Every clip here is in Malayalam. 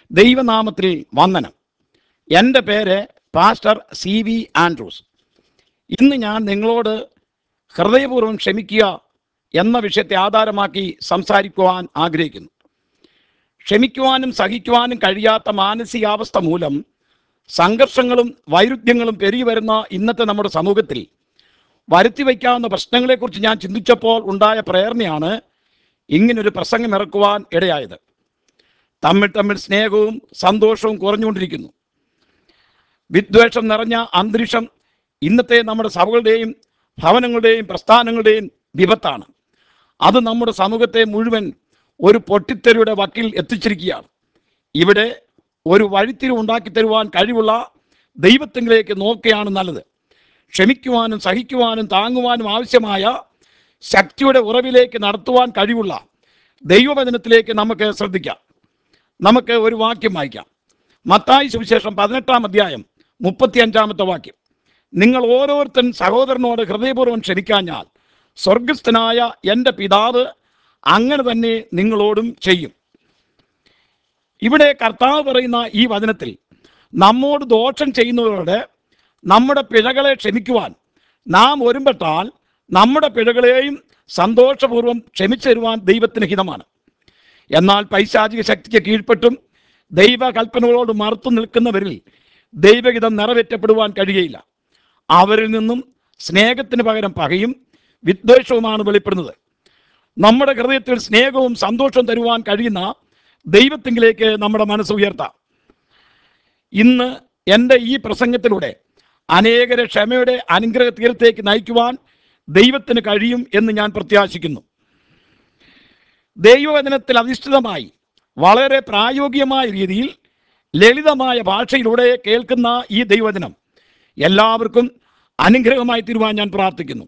ദൈവനാമത്തിൽ വന്ദനം. എൻ്റെ പേര് പാസ്റ്റർ CV ആൻഡ്രൂസ്. ഇന്ന് ഞാൻ നിങ്ങളോട് ഹൃദയപൂർവ്വം ക്ഷമിക്കുക എന്ന വിഷയത്തെ ആധാരമാക്കി സംസാരിക്കുവാൻ ആഗ്രഹിക്കുന്നു. ക്ഷമിക്കുവാനും സഹിക്കുവാനും കഴിയാത്ത മാനസികാവസ്ഥ മൂലം സംഘർഷങ്ങളും വൈരുദ്ധ്യങ്ങളും പെരുകി വരുന്ന ഇന്നത്തെ നമ്മുടെ സമൂഹത്തിൽ വരുത്തി വയ്ക്കാവുന്ന പ്രശ്നങ്ങളെക്കുറിച്ച് ഞാൻ ചിന്തിച്ചപ്പോൾ ഉണ്ടായ പ്രേരണയാണ് ഇങ്ങനൊരു പ്രസംഗം ഇറക്കുവാൻ ഇടയായത്. തമ്മിൽ സ്നേഹവും സന്തോഷവും കുറഞ്ഞുകൊണ്ടിരിക്കുന്നു. വിദ്വേഷം നിറഞ്ഞ അന്തരീക്ഷം ഇന്നത്തെ നമ്മുടെ സഭകളുടെയും ഭവനങ്ങളുടെയും പ്രസ്ഥാനങ്ങളുടെയും വിപത്താണ്. അത് നമ്മുടെ സമൂഹത്തെ മുഴുവൻ ഒരു പൊട്ടിത്തെറിയുടെ വക്കിൽ എത്തിച്ചിരിക്കുകയാണ്. ഇവിടെ ഒരു വഴിത്തിരിവ് ഉണ്ടാക്കി തരുവാൻ കഴിവുള്ള ദൈവത്തിലേക്ക് നോക്കുകയാണ് നല്ലത്. ക്ഷമിക്കുവാനും സഹിക്കുവാനും താങ്ങുവാനും ആവശ്യമായ ശക്തിയുടെ ഉറവിലേക്ക് നടത്തുവാൻ കഴിവുള്ള ദൈവവചനത്തിലേക്ക് നമുക്ക് ശ്രദ്ധിക്കാം. നമുക്ക് ഒരു വാക്യം വായിക്കാം. മത്തായി സുവിശേഷം 18-ാം അധ്യായം 35-ാമത്തെ വാക്യം. നിങ്ങൾ ഓരോരുത്തൻ സഹോദരനോട് ഹൃദയപൂർവ്വം ക്ഷമിക്കാഞ്ഞാൽ സ്വർഗസ്ഥനായ എൻ്റെ പിതാവ് അങ്ങനെ തന്നെ നിങ്ങളോടും ചെയ്യും. ഇവിടെ കർത്താവ് പറയുന്ന ഈ വചനത്തിൽ നമ്മോട് ദോഷം ചെയ്യുന്നവരോട് നമ്മുടെ പിഴകളെ ക്ഷമിക്കുവാൻ നാം ഒരുമ്പെട്ടാൽ നമ്മുടെ പിഴകളെയും സന്തോഷപൂർവ്വം ക്ഷമിച്ചു തരുവാൻ ദൈവത്തിന് ഹിതമാണ്. എന്നാൽ പൈശാചിക ശക്തിക്ക് കീഴ്പ്പെട്ടും ദൈവകൽപ്പനകളോട് മറുത്തു നിൽക്കുന്നവരിൽ ദൈവഹിതം നിറവേറ്റപ്പെടുവാൻ കഴിയുകയില്ല. അവരിൽ നിന്നും സ്നേഹത്തിന് പകരം പകയും വിദ്വേഷവുമാണ് വെളിപ്പെടുന്നത്. നമ്മുടെ ഹൃദയത്തിൽ സ്നേഹവും സന്തോഷവും തരുവാൻ കഴിയുന്ന ദൈവത്തിങ്കിലേക്ക് നമ്മുടെ മനസ്സ് ഉയർത്താം. ഇന്ന് എൻ്റെ ഈ പ്രസംഗത്തിലൂടെ അനേകരെ ക്ഷമയുടെ അനുഗ്രഹ തീരത്തേക്ക് നയിക്കുവാൻ ദൈവത്തിന് കഴിയും എന്ന് ഞാൻ പ്രത്യാശിക്കുന്നു. ദൈവവചനത്തിൽ അധിഷ്ഠിതമായി വളരെ പ്രായോഗികമായ രീതിയിൽ ലളിതമായ ഭാഷയിലൂടെ കേൾക്കുന്ന ഈ ദൈവവചനം എല്ലാവർക്കും അനുഗ്രഹമായി തീരുവാൻ ഞാൻ പ്രാർത്ഥിക്കുന്നു.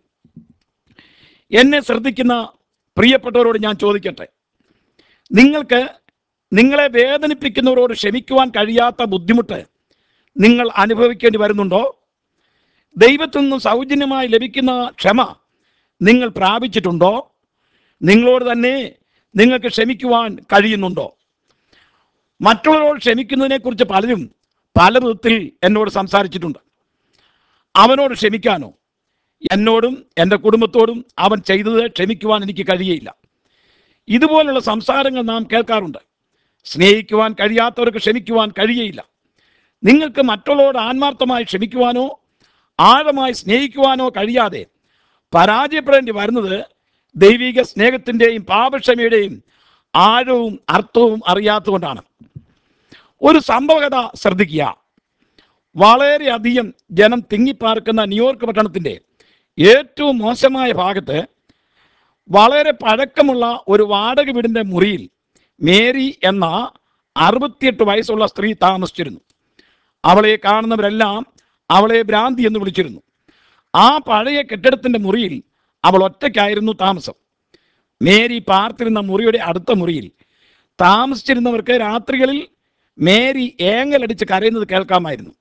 എന്നെ ശ്രദ്ധിക്കുന്ന പ്രിയപ്പെട്ടവരോട് ഞാൻ ചോദിക്കട്ടെ, നിങ്ങൾക്ക് നിങ്ങളെ വേദനിപ്പിക്കുന്നവരോട് ക്ഷമിക്കുവാൻ കഴിയാത്ത ബുദ്ധിമുട്ട് നിങ്ങൾ അനുഭവിക്കേണ്ടി വരുന്നുണ്ടോ? ദൈവത്തിൽ നിന്നും സൗജന്യമായി ലഭിക്കുന്ന ക്ഷമ നിങ്ങൾ പ്രാപിച്ചിട്ടുണ്ടോ? നിങ്ങളോട് തന്നെ നിങ്ങൾക്ക് ക്ഷമിക്കുവാൻ കഴിയുന്നുണ്ടോ? മറ്റുള്ളവരോട് ക്ഷമിക്കുന്നതിനെക്കുറിച്ച് പലരും പല വിധത്തിൽ എന്നോട് സംസാരിച്ചിട്ടുണ്ട്. അവനോട് ക്ഷമിക്കാനോ? എന്നോടും എൻ്റെ കുടുംബത്തോടും അവൻ ചെയ്തത് ക്ഷമിക്കുവാൻ എനിക്ക് കഴിയുകയില്ല. ഇതുപോലുള്ള സംസാരങ്ങൾ നാം കേൾക്കാറുണ്ട്. സ്നേഹിക്കുവാൻ കഴിയാത്തവർക്ക് ക്ഷമിക്കുവാൻ കഴിയുകയില്ല. നിങ്ങൾക്ക് മറ്റുള്ളവരോട് ആത്മാർത്ഥമായി ക്ഷമിക്കുവാനോ ആഴമായി സ്നേഹിക്കുവാനോ കഴിയാതെ പരാജയപ്പെടേണ്ടി വരുന്നത് ദൈവിക സ്നേഹത്തിൻ്റെയും പാപക്ഷമയുടെയും ആഴവും അർത്ഥവും അറിയാത്തതുകൊണ്ടാണ്. ഒരു സംഭവകഥ ശ്രദ്ധിക്കുക. വളരെയധികം ജനം തിങ്ങിപ്പാർക്കുന്ന ന്യൂയോർക്ക് പട്ടണത്തിൻ്റെ ഏറ്റവും മോശമായ ഭാഗത്ത് വളരെ പഴക്കമുള്ള ഒരു വാടക വീടിൻ്റെ മുറിയിൽ മേരി എന്ന 68 വയസ്സുള്ള സ്ത്രീ താമസിച്ചിരുന്നു. അവളെ കാണുന്നവരെല്ലാം അവളെ ഭ്രാന്തി എന്ന് വിളിച്ചിരുന്നു. ആ പഴയ കെട്ടിടത്തിൻ്റെ മുറിയിൽ അവൾ ഒറ്റയ്ക്കായിരുന്നു താമസം. മേരി പാർത്തിരുന്ന മുറിയുടെ അടുത്ത മുറിയിൽ താമസിച്ചിരുന്നവർക്ക് രാത്രികളിൽ മേരി ഏങ്ങലടിച്ച് കരയുന്നത് കേൾക്കാമായിരുന്നു.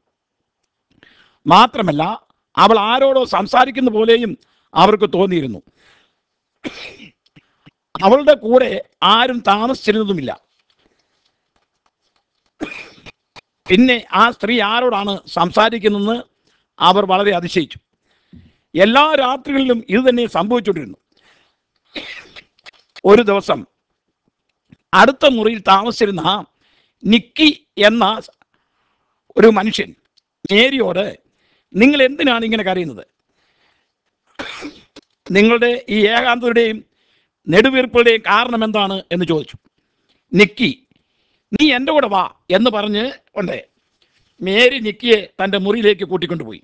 മാത്രമല്ല, അവൾ ആരോടോ സംസാരിക്കുന്ന പോലെയും അവർക്ക് തോന്നിയിരുന്നു. അവളുടെ കൂടെ ആരും താമസിച്ചിരുന്നതുമില്ല. പിന്നെ ആ സ്ത്രീ ആരോടാണ് സംസാരിക്കുന്നതെന്ന് അവർ വളരെ അതിശയിച്ചു. എല്ലാ രാത്രികളിലും ഇത് തന്നെ സംഭവിച്ചുകൊണ്ടിരുന്നു. ഒരു ദിവസം അടുത്ത മുറിയിൽ താമസിച്ചിരുന്ന നിക്കി എന്ന ഒരു മനുഷ്യൻ മേരിയോട്, നിങ്ങൾ എന്തിനാണ് ഇങ്ങനെ കരയുന്നത്? നിങ്ങളുടെ ഈ ഏകാന്തതയുടെയും നെടുവീർപ്പുകളുടെയും കാരണം എന്താണ് എന്ന് ചോദിച്ചു. നിക്കി, നീ എൻ്റെ കൂടെ വാ എന്ന് പറഞ്ഞ് കൊണ്ട് മേരി നിക്കിയെ തൻ്റെ മുറിയിലേക്ക് കൂട്ടിക്കൊണ്ടുപോയി.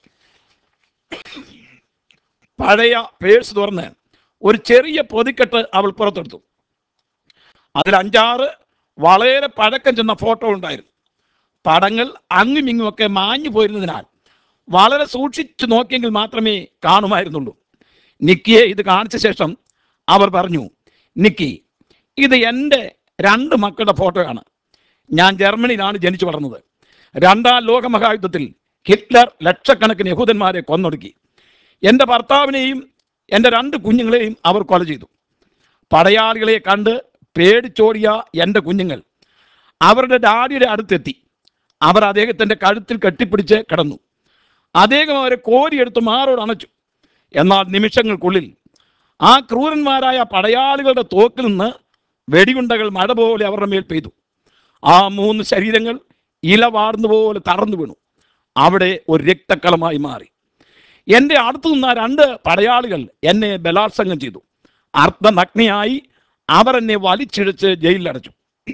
പഴയ പേഴ്സ് തുറന്ന് ഒരു ചെറിയ പൊതിക്കെട്ട് അവൾ പുറത്തെടുത്തു. അതിൽ 5-6 വളരെ പഴക്കം ചെന്ന ഫോട്ടോ ഉണ്ടായിരുന്നു. പടങ്ങൾ അങ്ങും ഇങ്ങുമൊക്കെ മാഞ്ഞു പോയിരുന്നതിനാൽ വളരെ സൂക്ഷിച്ചു നോക്കിയെങ്കിൽ മാത്രമേ കാണുമായിരുന്നുള്ളൂ. നിക്കിയെ ഇത് കാണിച്ച ശേഷം അവർ പറഞ്ഞു, നിക്കി, ഇത് എൻ്റെ 2 മക്കളുടെ ഫോട്ടോയാണ്. ഞാൻ ജർമ്മനിയിലാണ് ജനിച്ചു വളർന്നത്. 2ാം ലോകമഹായുദ്ധത്തിൽ ഹിറ്റ്ലർ ലക്ഷക്കണക്കിന് യഹൂദന്മാരെ കൊന്നൊടുക്കി. എൻ്റെ ഭർത്താവിനെയും എൻ്റെ 2 കുഞ്ഞുങ്ങളെയും അവർ കൊല ചെയ്തു. പടയാളികളെ കണ്ട് പേടിച്ചോടിയ എൻ്റെ കുഞ്ഞുങ്ങൾ അവരുടെ ഡാഡിയുടെ അടുത്തെത്തി. അവർ അദ്ദേഹത്തിൻ്റെ കഴുത്തിൽ കെട്ടിപ്പിടിച്ച് കിടന്നു. അദ്ദേഹം അവരെ കോരിയെടുത്ത് മാറോട് അണച്ചു. എന്നാൽ നിമിഷങ്ങൾക്കുള്ളിൽ ആ ക്രൂരന്മാരായ പടയാളികളുടെ തോക്കിൽ നിന്ന് വെടിയുണ്ടകൾ മഴ പോലെ അവരുടെ മേൽ പെയ്തു. ആ 3 ശരീരങ്ങൾ ഇല വാർന്നു പോലെ തറന്നു വീണു. അവിടെ ഒരു രക്തക്കളമായി മാറി. എൻ്റെ അടുത്തു നിന്ന 2 പടയാളികൾ എന്നെ ബലാത്സംഗം ചെയ്തു. അർദ്ധനഗ്നിയായി അവർ എന്നെ വലിച്ചിഴച്ച് ജയിലിലടച്ചു.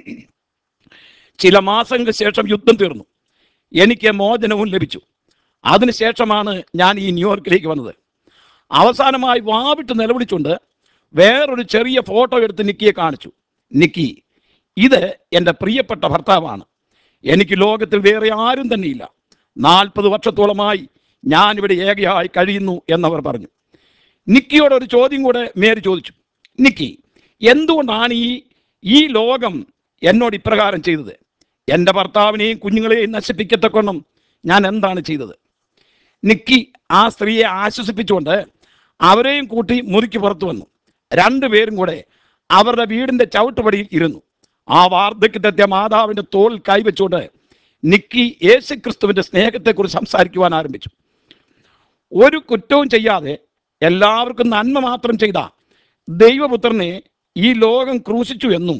ചില മാസങ്ങൾക്ക് ശേഷം യുദ്ധം തീർന്നു. എനിക്ക് മോചനവും ലഭിച്ചു. അതിനുശേഷമാണ് ഞാൻ ഈ ന്യൂയോർക്കിലേക്ക് വന്നത്. അവസാനമായി വാവിട്ട് നിലവിളിച്ചുകൊണ്ട് വേറൊരു ചെറിയ ഫോട്ടോ എടുത്ത് നിക്കിയെ കാണിച്ചു. നിക്കി, ഇത് എൻ്റെ പ്രിയപ്പെട്ട ഭർത്താവാണ്. എനിക്ക് ലോകത്തിൽ വേറെ ആരും തന്നെയില്ല. 40 വർഷത്തോളമായി ഞാനിവിടെ ഏകയായി കഴിയുന്നു എന്നവർ പറഞ്ഞു. നിക്കിയോട് ഒരു ചോദ്യം കൂടെ മേരി ചോദിച്ചു. നിക്കി, എന്തുകൊണ്ടാണ് ഈ ലോകം എന്നോട് ഇപ്രകാരം ചെയ്തത്? എൻ്റെ ഭർത്താവിനെയും കുഞ്ഞുങ്ങളെയും നശിപ്പിക്കത്തക്കൊണ്ണം ഞാൻ എന്താണ് ചെയ്തത്? നിക്കി ആ സ്ത്രീയെ ആശ്വസിപ്പിച്ചുകൊണ്ട് അവരെയും കൂട്ടി മുറിക്ക് പുറത്തു വന്നു. 2 പേരും കൂടെ അവരുടെ വീടിൻ്റെ ചവിട്ടുപടിയിൽ ഇരുന്നു. ആ വാർദ്ധക്യത്തെത്തിയ മാതാവിൻ്റെ തോളിൽ കൈവച്ചുകൊണ്ട് നിക്കി യേശുക്രിസ്തുവിൻ്റെ സ്നേഹത്തെക്കുറിച്ച് സംസാരിക്കുവാൻ ആരംഭിച്ചു. ഒരു കുറ്റവും ചെയ്യാതെ എല്ലാവർക്കും നന്മ മാത്രം ചെയ്ത ദൈവപുത്രനെ ഈ ലോകം ക്രൂശിച്ചു എന്നും,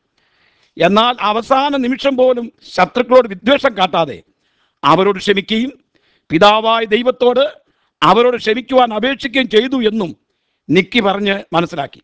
എന്നാൽ അവസാന നിമിഷം പോലും ശത്രുക്കളോട് വിദ്വേഷം കാട്ടാതെ അവരോട് ക്ഷമിക്കുകയും പിതാവായ ദൈവത്തോട് അവരോട് ക്ഷമിക്കുവാൻ അപേക്ഷിക്കുകയും ചെയ്തു എന്നും നിക്കി പറഞ്ഞ് മനസ്സിലാക്കി.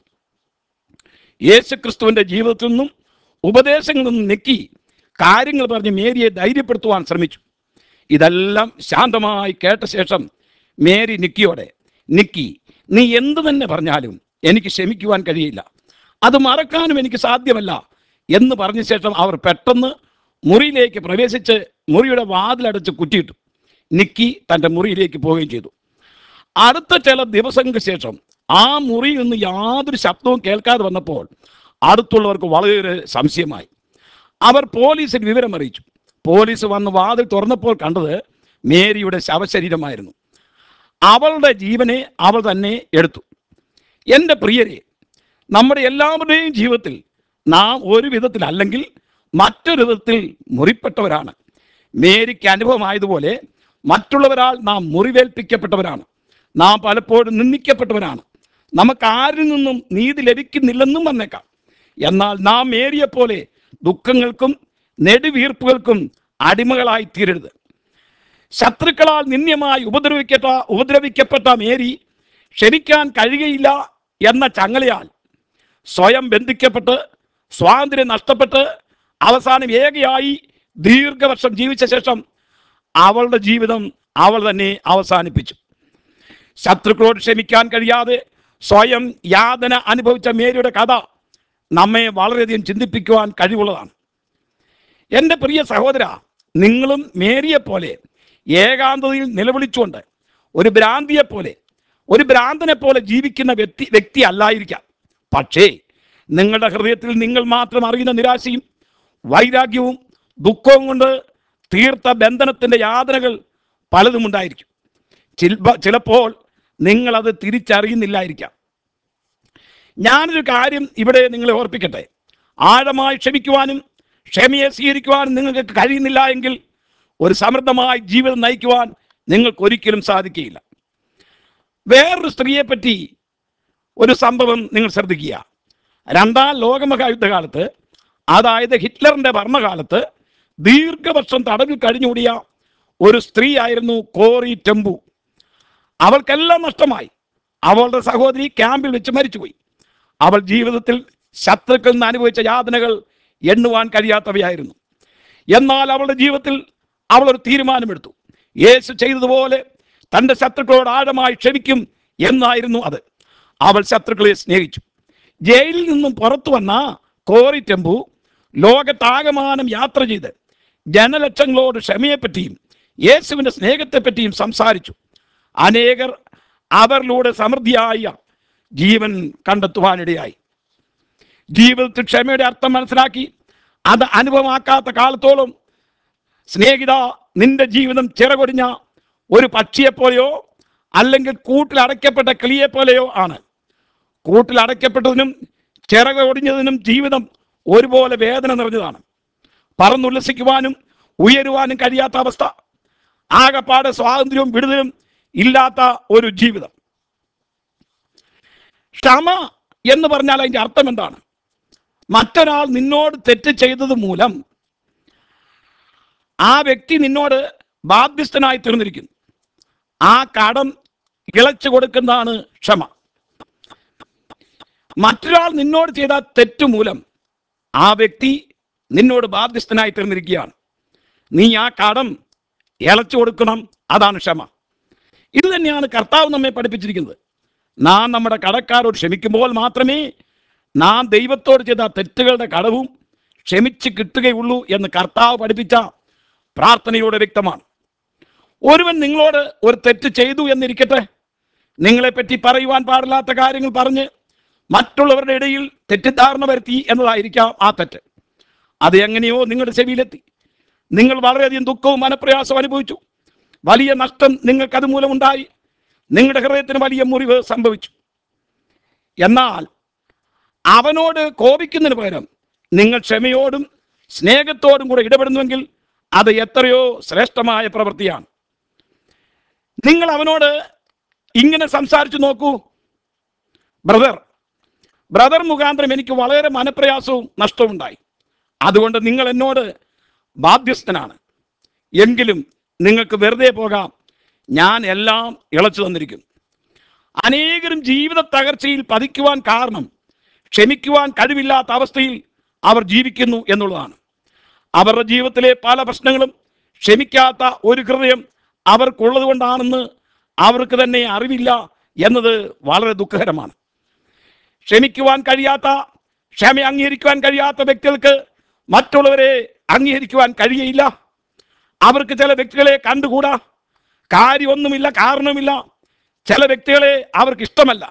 യേശുക്രിസ്തുവിൻ്റെ ജീവിതത്തിൽ നിന്നും ഉപദേശങ്ങളിൽ നിന്നും നിക്കി കാര്യങ്ങൾ പറഞ്ഞ് മേരിയെ ധൈര്യപ്പെടുത്തുവാൻ ശ്രമിച്ചു. ഇതെല്ലാം ശാന്തമായി കേട്ട ശേഷം മേരി നിക്കിയോടെ, നിക്കി, നീ എന്തു തന്നെ പറഞ്ഞാലും എനിക്ക് ക്ഷമിക്കുവാൻ കഴിയില്ല, അത് മറക്കാനും എനിക്ക് സാധ്യമല്ല എന്ന് പറഞ്ഞ ശേഷം അവർ പെട്ടെന്ന് മുറിയിലേക്ക് പ്രവേശിച്ച് മുറിയുടെ വാതിലടച്ച് കുറ്റിയിട്ടു. നിക്കി തൻ്റെ മുറിയിലേക്ക് പോവുകയും ചെയ്തു. അടുത്ത ചില ദിവസങ്ങൾക്ക് ശേഷം ആ മുറിയിൽ നിന്ന് യാതൊരു ശബ്ദവും കേൾക്കാതെ വന്നപ്പോൾ അടുത്തുള്ളവർക്ക് വളരെ സംശയമായി. അവർ പോലീസിൽ വിവരം അറിയിച്ചു. പോലീസ് വന്ന് വാതിൽ തുറന്നപ്പോൾ കണ്ടത് മേരിയുടെ ശവശരീരമായിരുന്നു. അവളുടെ ജീവനെ അവൾ തന്നെ എടുത്തു. എൻ്റെ പ്രിയരെ, നമ്മുടെ എല്ലാവരുടെയും ജീവിതത്തിൽ നാം ഒരു വിധത്തിൽ അല്ലെങ്കിൽ മറ്റൊരു വിധത്തിൽ മുറിപ്പെട്ടവരാണ്. മേരിക്ക് അനുഭവമായതുപോലെ മറ്റുള്ളവരാൽ നാം മുറിവേൽപ്പിക്കപ്പെട്ടവരാണ്. നാം പലപ്പോഴും നിന്ദിക്കപ്പെട്ടവരാണ്. നമുക്ക് ആരിൽ നിന്നും നീതി ലഭിക്കുന്നില്ലെന്നും വന്നേക്കാം. എന്നാൽ നാം മേരിയെപ്പോലെ ദുഃഖങ്ങൾക്കും നെടുവീർപ്പുകൾക്കും അടിമകളായി തീരരുത്. ശത്രുക്കളാൽ നിന്ദ്യമായി ഉപദ്രവിക്കപ്പെട്ട മേരി ക്ഷമിക്കാൻ കഴിയുകയില്ല എന്ന ചങ്ങലയാൽ സ്വയം ബന്ധിക്കപ്പെട്ട് സ്വാതന്ത്ര്യം നഷ്ടപ്പെട്ട് അവസാനം ഏകയായി ദീർഘവർഷം ജീവിച്ച ശേഷം അവളുടെ ജീവിതം അവൾ തന്നെ അവസാനിപ്പിച്ചു. ശത്രുക്കളോട് ക്ഷമിക്കാൻ കഴിയാതെ സ്വയം യാതന അനുഭവിച്ച മേരിയുടെ കഥ നമ്മെ വളരെയധികം ചിന്തിപ്പിക്കുവാൻ കഴിവുള്ളതാണ്. എൻ്റെ പ്രിയ സഹോദര, നിങ്ങളും മേരിയെപ്പോലെ ഏകാന്തതയിൽ നിലവിളിച്ചുകൊണ്ട് ഒരു ഭ്രാന്തനെ പോലെ ജീവിക്കുന്ന വ്യക്തി അല്ലായിരിക്കാം. പക്ഷേ നിങ്ങളുടെ ഹൃദയത്തിൽ നിങ്ങൾ മാത്രം അറിയുന്ന നിരാശയും വൈരാഗ്യവും ദുഃഖവും കൊണ്ട് തീർത്ത ബന്ധനത്തിൻ്റെ യാതനകൾ പലതും ഉണ്ടായിരിക്കും. ചിലപ്പോൾ നിങ്ങളത് തിരിച്ചറിയുന്നില്ലായിരിക്കാം. ഞാനൊരു കാര്യം ഇവിടെ നിങ്ങളെ ഓർപ്പിക്കട്ടെ. ആഴമായി ക്ഷമിക്കുവാനും ക്ഷമയെ സ്വീകരിക്കുവാനും നിങ്ങൾക്ക് കഴിയുന്നില്ല എങ്കിൽ ഒരു സമൃദ്ധമായ ജീവിതം നയിക്കുവാൻ നിങ്ങൾക്കൊരിക്കലും സാധിക്കുകയില്ല. വേറൊരു സ്ത്രീയെപ്പറ്റി ഒരു സംഭവം നിങ്ങൾ ശ്രദ്ധിക്കുക. 2ാം ലോകമഹായുദ്ധകാലത്ത്, അതായത് ഹിറ്റ്ലറിൻ്റെ ഭരണകാലത്ത് ദീർഘവർഷം തടവിൽ കഴിഞ്ഞുകൂടിയ ഒരു സ്ത്രീ ആയിരുന്നു കോറി ടെമ്പു. അവൾക്കെല്ലാം നഷ്ടമായി. അവളുടെ സഹോദരി ക്യാമ്പിൽ വെച്ച് മരിച്ചുപോയി. അവൾ ജീവിതത്തിൽ ശത്രുക്കളിൽ നിന്ന് അനുഭവിച്ച യാതനകൾ എണ്ണുവാൻ കഴിയാത്തവയായിരുന്നു. എന്നാൽ അവളുടെ ജീവിതത്തിൽ അവൾ ഒരു തീരുമാനമെടുത്തു. യേശു ചെയ്തതുപോലെ തൻ്റെ ശത്രുക്കളോട് ആഴമായി ക്ഷമിക്കും എന്നായിരുന്നു അത്. അവൾ ശത്രുക്കളെ സ്നേഹിച്ചു. ജയിലിൽ നിന്നും പുറത്തു വന്ന കോറി ടെമ്പു ലോകത്താകമാനം യാത്ര ചെയ്ത് ജനലക്ഷങ്ങളോട് ക്ഷമയെപ്പറ്റിയും യേശുവിൻ്റെ സ്നേഹത്തെപ്പറ്റിയും സംസാരിച്ചു. അനേകർ അവരിലൂടെ സമൃദ്ധിയായ ജീവൻ കണ്ടെത്തുവാനിടയായി. ജീവിതത്തിൽ ക്ഷമയുടെ അർത്ഥം മനസ്സിലാക്കി അത് അനുഭവമാക്കാത്ത കാലത്തോളം സ്നേഹിത, നിന്റെ ജീവിതം ചിറകൊടിഞ്ഞ ഒരു പക്ഷിയെപ്പോലെയോ അല്ലെങ്കിൽ കൂട്ടിലടയ്ക്കപ്പെട്ട കിളിയെപ്പോലെയോ ആണ്. കൂട്ടിലടയ്ക്കപ്പെട്ടതിനും ചിറകൊടിഞ്ഞതിനും ജീവിതം ഒരുപോലെ വേദന നിറഞ്ഞതാണ്. പറന്നുല്ലസിക്കുവാനും ഉയരുവാനും കഴിയാത്ത അവസ്ഥ, ആകപ്പാടെ സ്വാതന്ത്ര്യവും വിടുതലും ഇല്ലാത്ത ഒരു ജീവിതം. ക്ഷമ എന്ന് പറഞ്ഞാൽ അതിൻ്റെ അർത്ഥം എന്താണ്? മറ്റൊരാൾ നിന്നോട് തെറ്റ് ചെയ്തത് മൂലം ആ വ്യക്തി നിന്നോട് ബാധ്യസ്ഥനായി തീർന്നിരിക്കുന്നു. ആ കടം ഇളച്ചു കൊടുക്കുന്നതാണ് ക്ഷമ. മറ്റൊരാൾ നിന്നോട് ചെയ്ത തെറ്റു മൂലം ആ വ്യക്തി നിന്നോട് ബാധ്യസ്ഥനായി തീർന്നിരിക്കുകയാണ്. നീ ആ കടം ഇളച്ചു കൊടുക്കണം. അതാണ് ക്ഷമ. ഇത് തന്നെയാണ് കർത്താവ് നമ്മെ പഠിപ്പിച്ചിരിക്കുന്നത്. നാം നമ്മുടെ കടക്കാരോട് ക്ഷമിക്കുമ്പോൾ മാത്രമേ നാം ദൈവത്തോട് ചെയ്ത തെറ്റുകളുടെ കടവും ക്ഷമിച്ച് കിട്ടുകയുള്ളൂ എന്ന് കർത്താവ് പഠിപ്പിച്ച പ്രാർത്ഥനയോടെ വ്യക്തമാണ്. ഒരുവൻ നിങ്ങളോട് ഒരു തെറ്റ് ചെയ്തു എന്നിരിക്കട്ടെ, നിങ്ങളെപ്പറ്റി പറയുവാൻ പാടില്ലാത്ത കാര്യങ്ങൾ പറഞ്ഞ് മറ്റുള്ളവരുടെ ഇടയിൽ തെറ്റിദ്ധാരണ വരുത്തി എന്നതായിരിക്കാം ആ തെറ്റ്. അത് എങ്ങനെയോ നിങ്ങളുടെ ചെവിയിലെത്തി. നിങ്ങൾ വളരെയധികം ദുഃഖവും മനപ്രയാസവും അനുഭവിച്ചു. വലിയ നഷ്ടം നിങ്ങൾക്ക് അതുമൂലം ഉണ്ടായി. നിങ്ങളുടെ ഹൃദയത്തിന് വലിയ മുറിവ് സംഭവിച്ചു. എന്നാൽ അവനോട് കോപിക്കുന്നതിന് പകരം നിങ്ങൾ ക്ഷമയോടും സ്നേഹത്തോടും കൂടെ ഇടപെടുന്നുവെങ്കിൽ അത് എത്രയോ ശ്രേഷ്ഠമായ പ്രവൃത്തിയാണ്. നിങ്ങൾ അവനോട് ഇങ്ങനെ സംസാരിച്ചു നോക്കൂ, ബ്രദർ മുഖാന്തരം എനിക്ക് വളരെ മനപ്രയാസവും നഷ്ടവും ഉണ്ടായി. അതുകൊണ്ട് നിങ്ങൾ എന്നോട് ബാധ്യസ്ഥനാണ്. എങ്കിലും നിങ്ങൾക്ക് വെറുതെ പോകാം, ഞാൻ എല്ലാം ഇളച്ചു തന്നിരിക്കുന്നു. അനേകരും ജീവിത തകർച്ചയിൽ പതിക്കുവാൻ കാരണം ക്ഷമിക്കുവാൻ കഴിവില്ലാത്ത അവസ്ഥയിൽ അവർ ജീവിക്കുന്നു എന്നുള്ളതാണ്. അവരുടെ ജീവിതത്തിലെ പല പ്രശ്നങ്ങളും ക്ഷമിക്കാത്ത ഒരു ഹൃദയം അവർക്കുള്ളത് കൊണ്ടാണെന്ന് അവർക്ക് തന്നെ അറിവില്ല എന്നത് വളരെ ദുഃഖകരമാണ്. ക്ഷമിക്കുവാൻ കഴിയാത്ത, ക്ഷമ അംഗീകരിക്കുവാൻ കഴിയാത്ത വ്യക്തികൾക്ക് മറ്റുള്ളവരെ അംഗീകരിക്കുവാൻ കഴിയയില്ല. അവർക്ക് ചില വ്യക്തികളെ കണ്ടുകൂടാ. കാര്യമൊന്നുമില്ല, കാരണമില്ല. ചില വ്യക്തികളെ അവർക്ക് ഇഷ്ടമല്ല.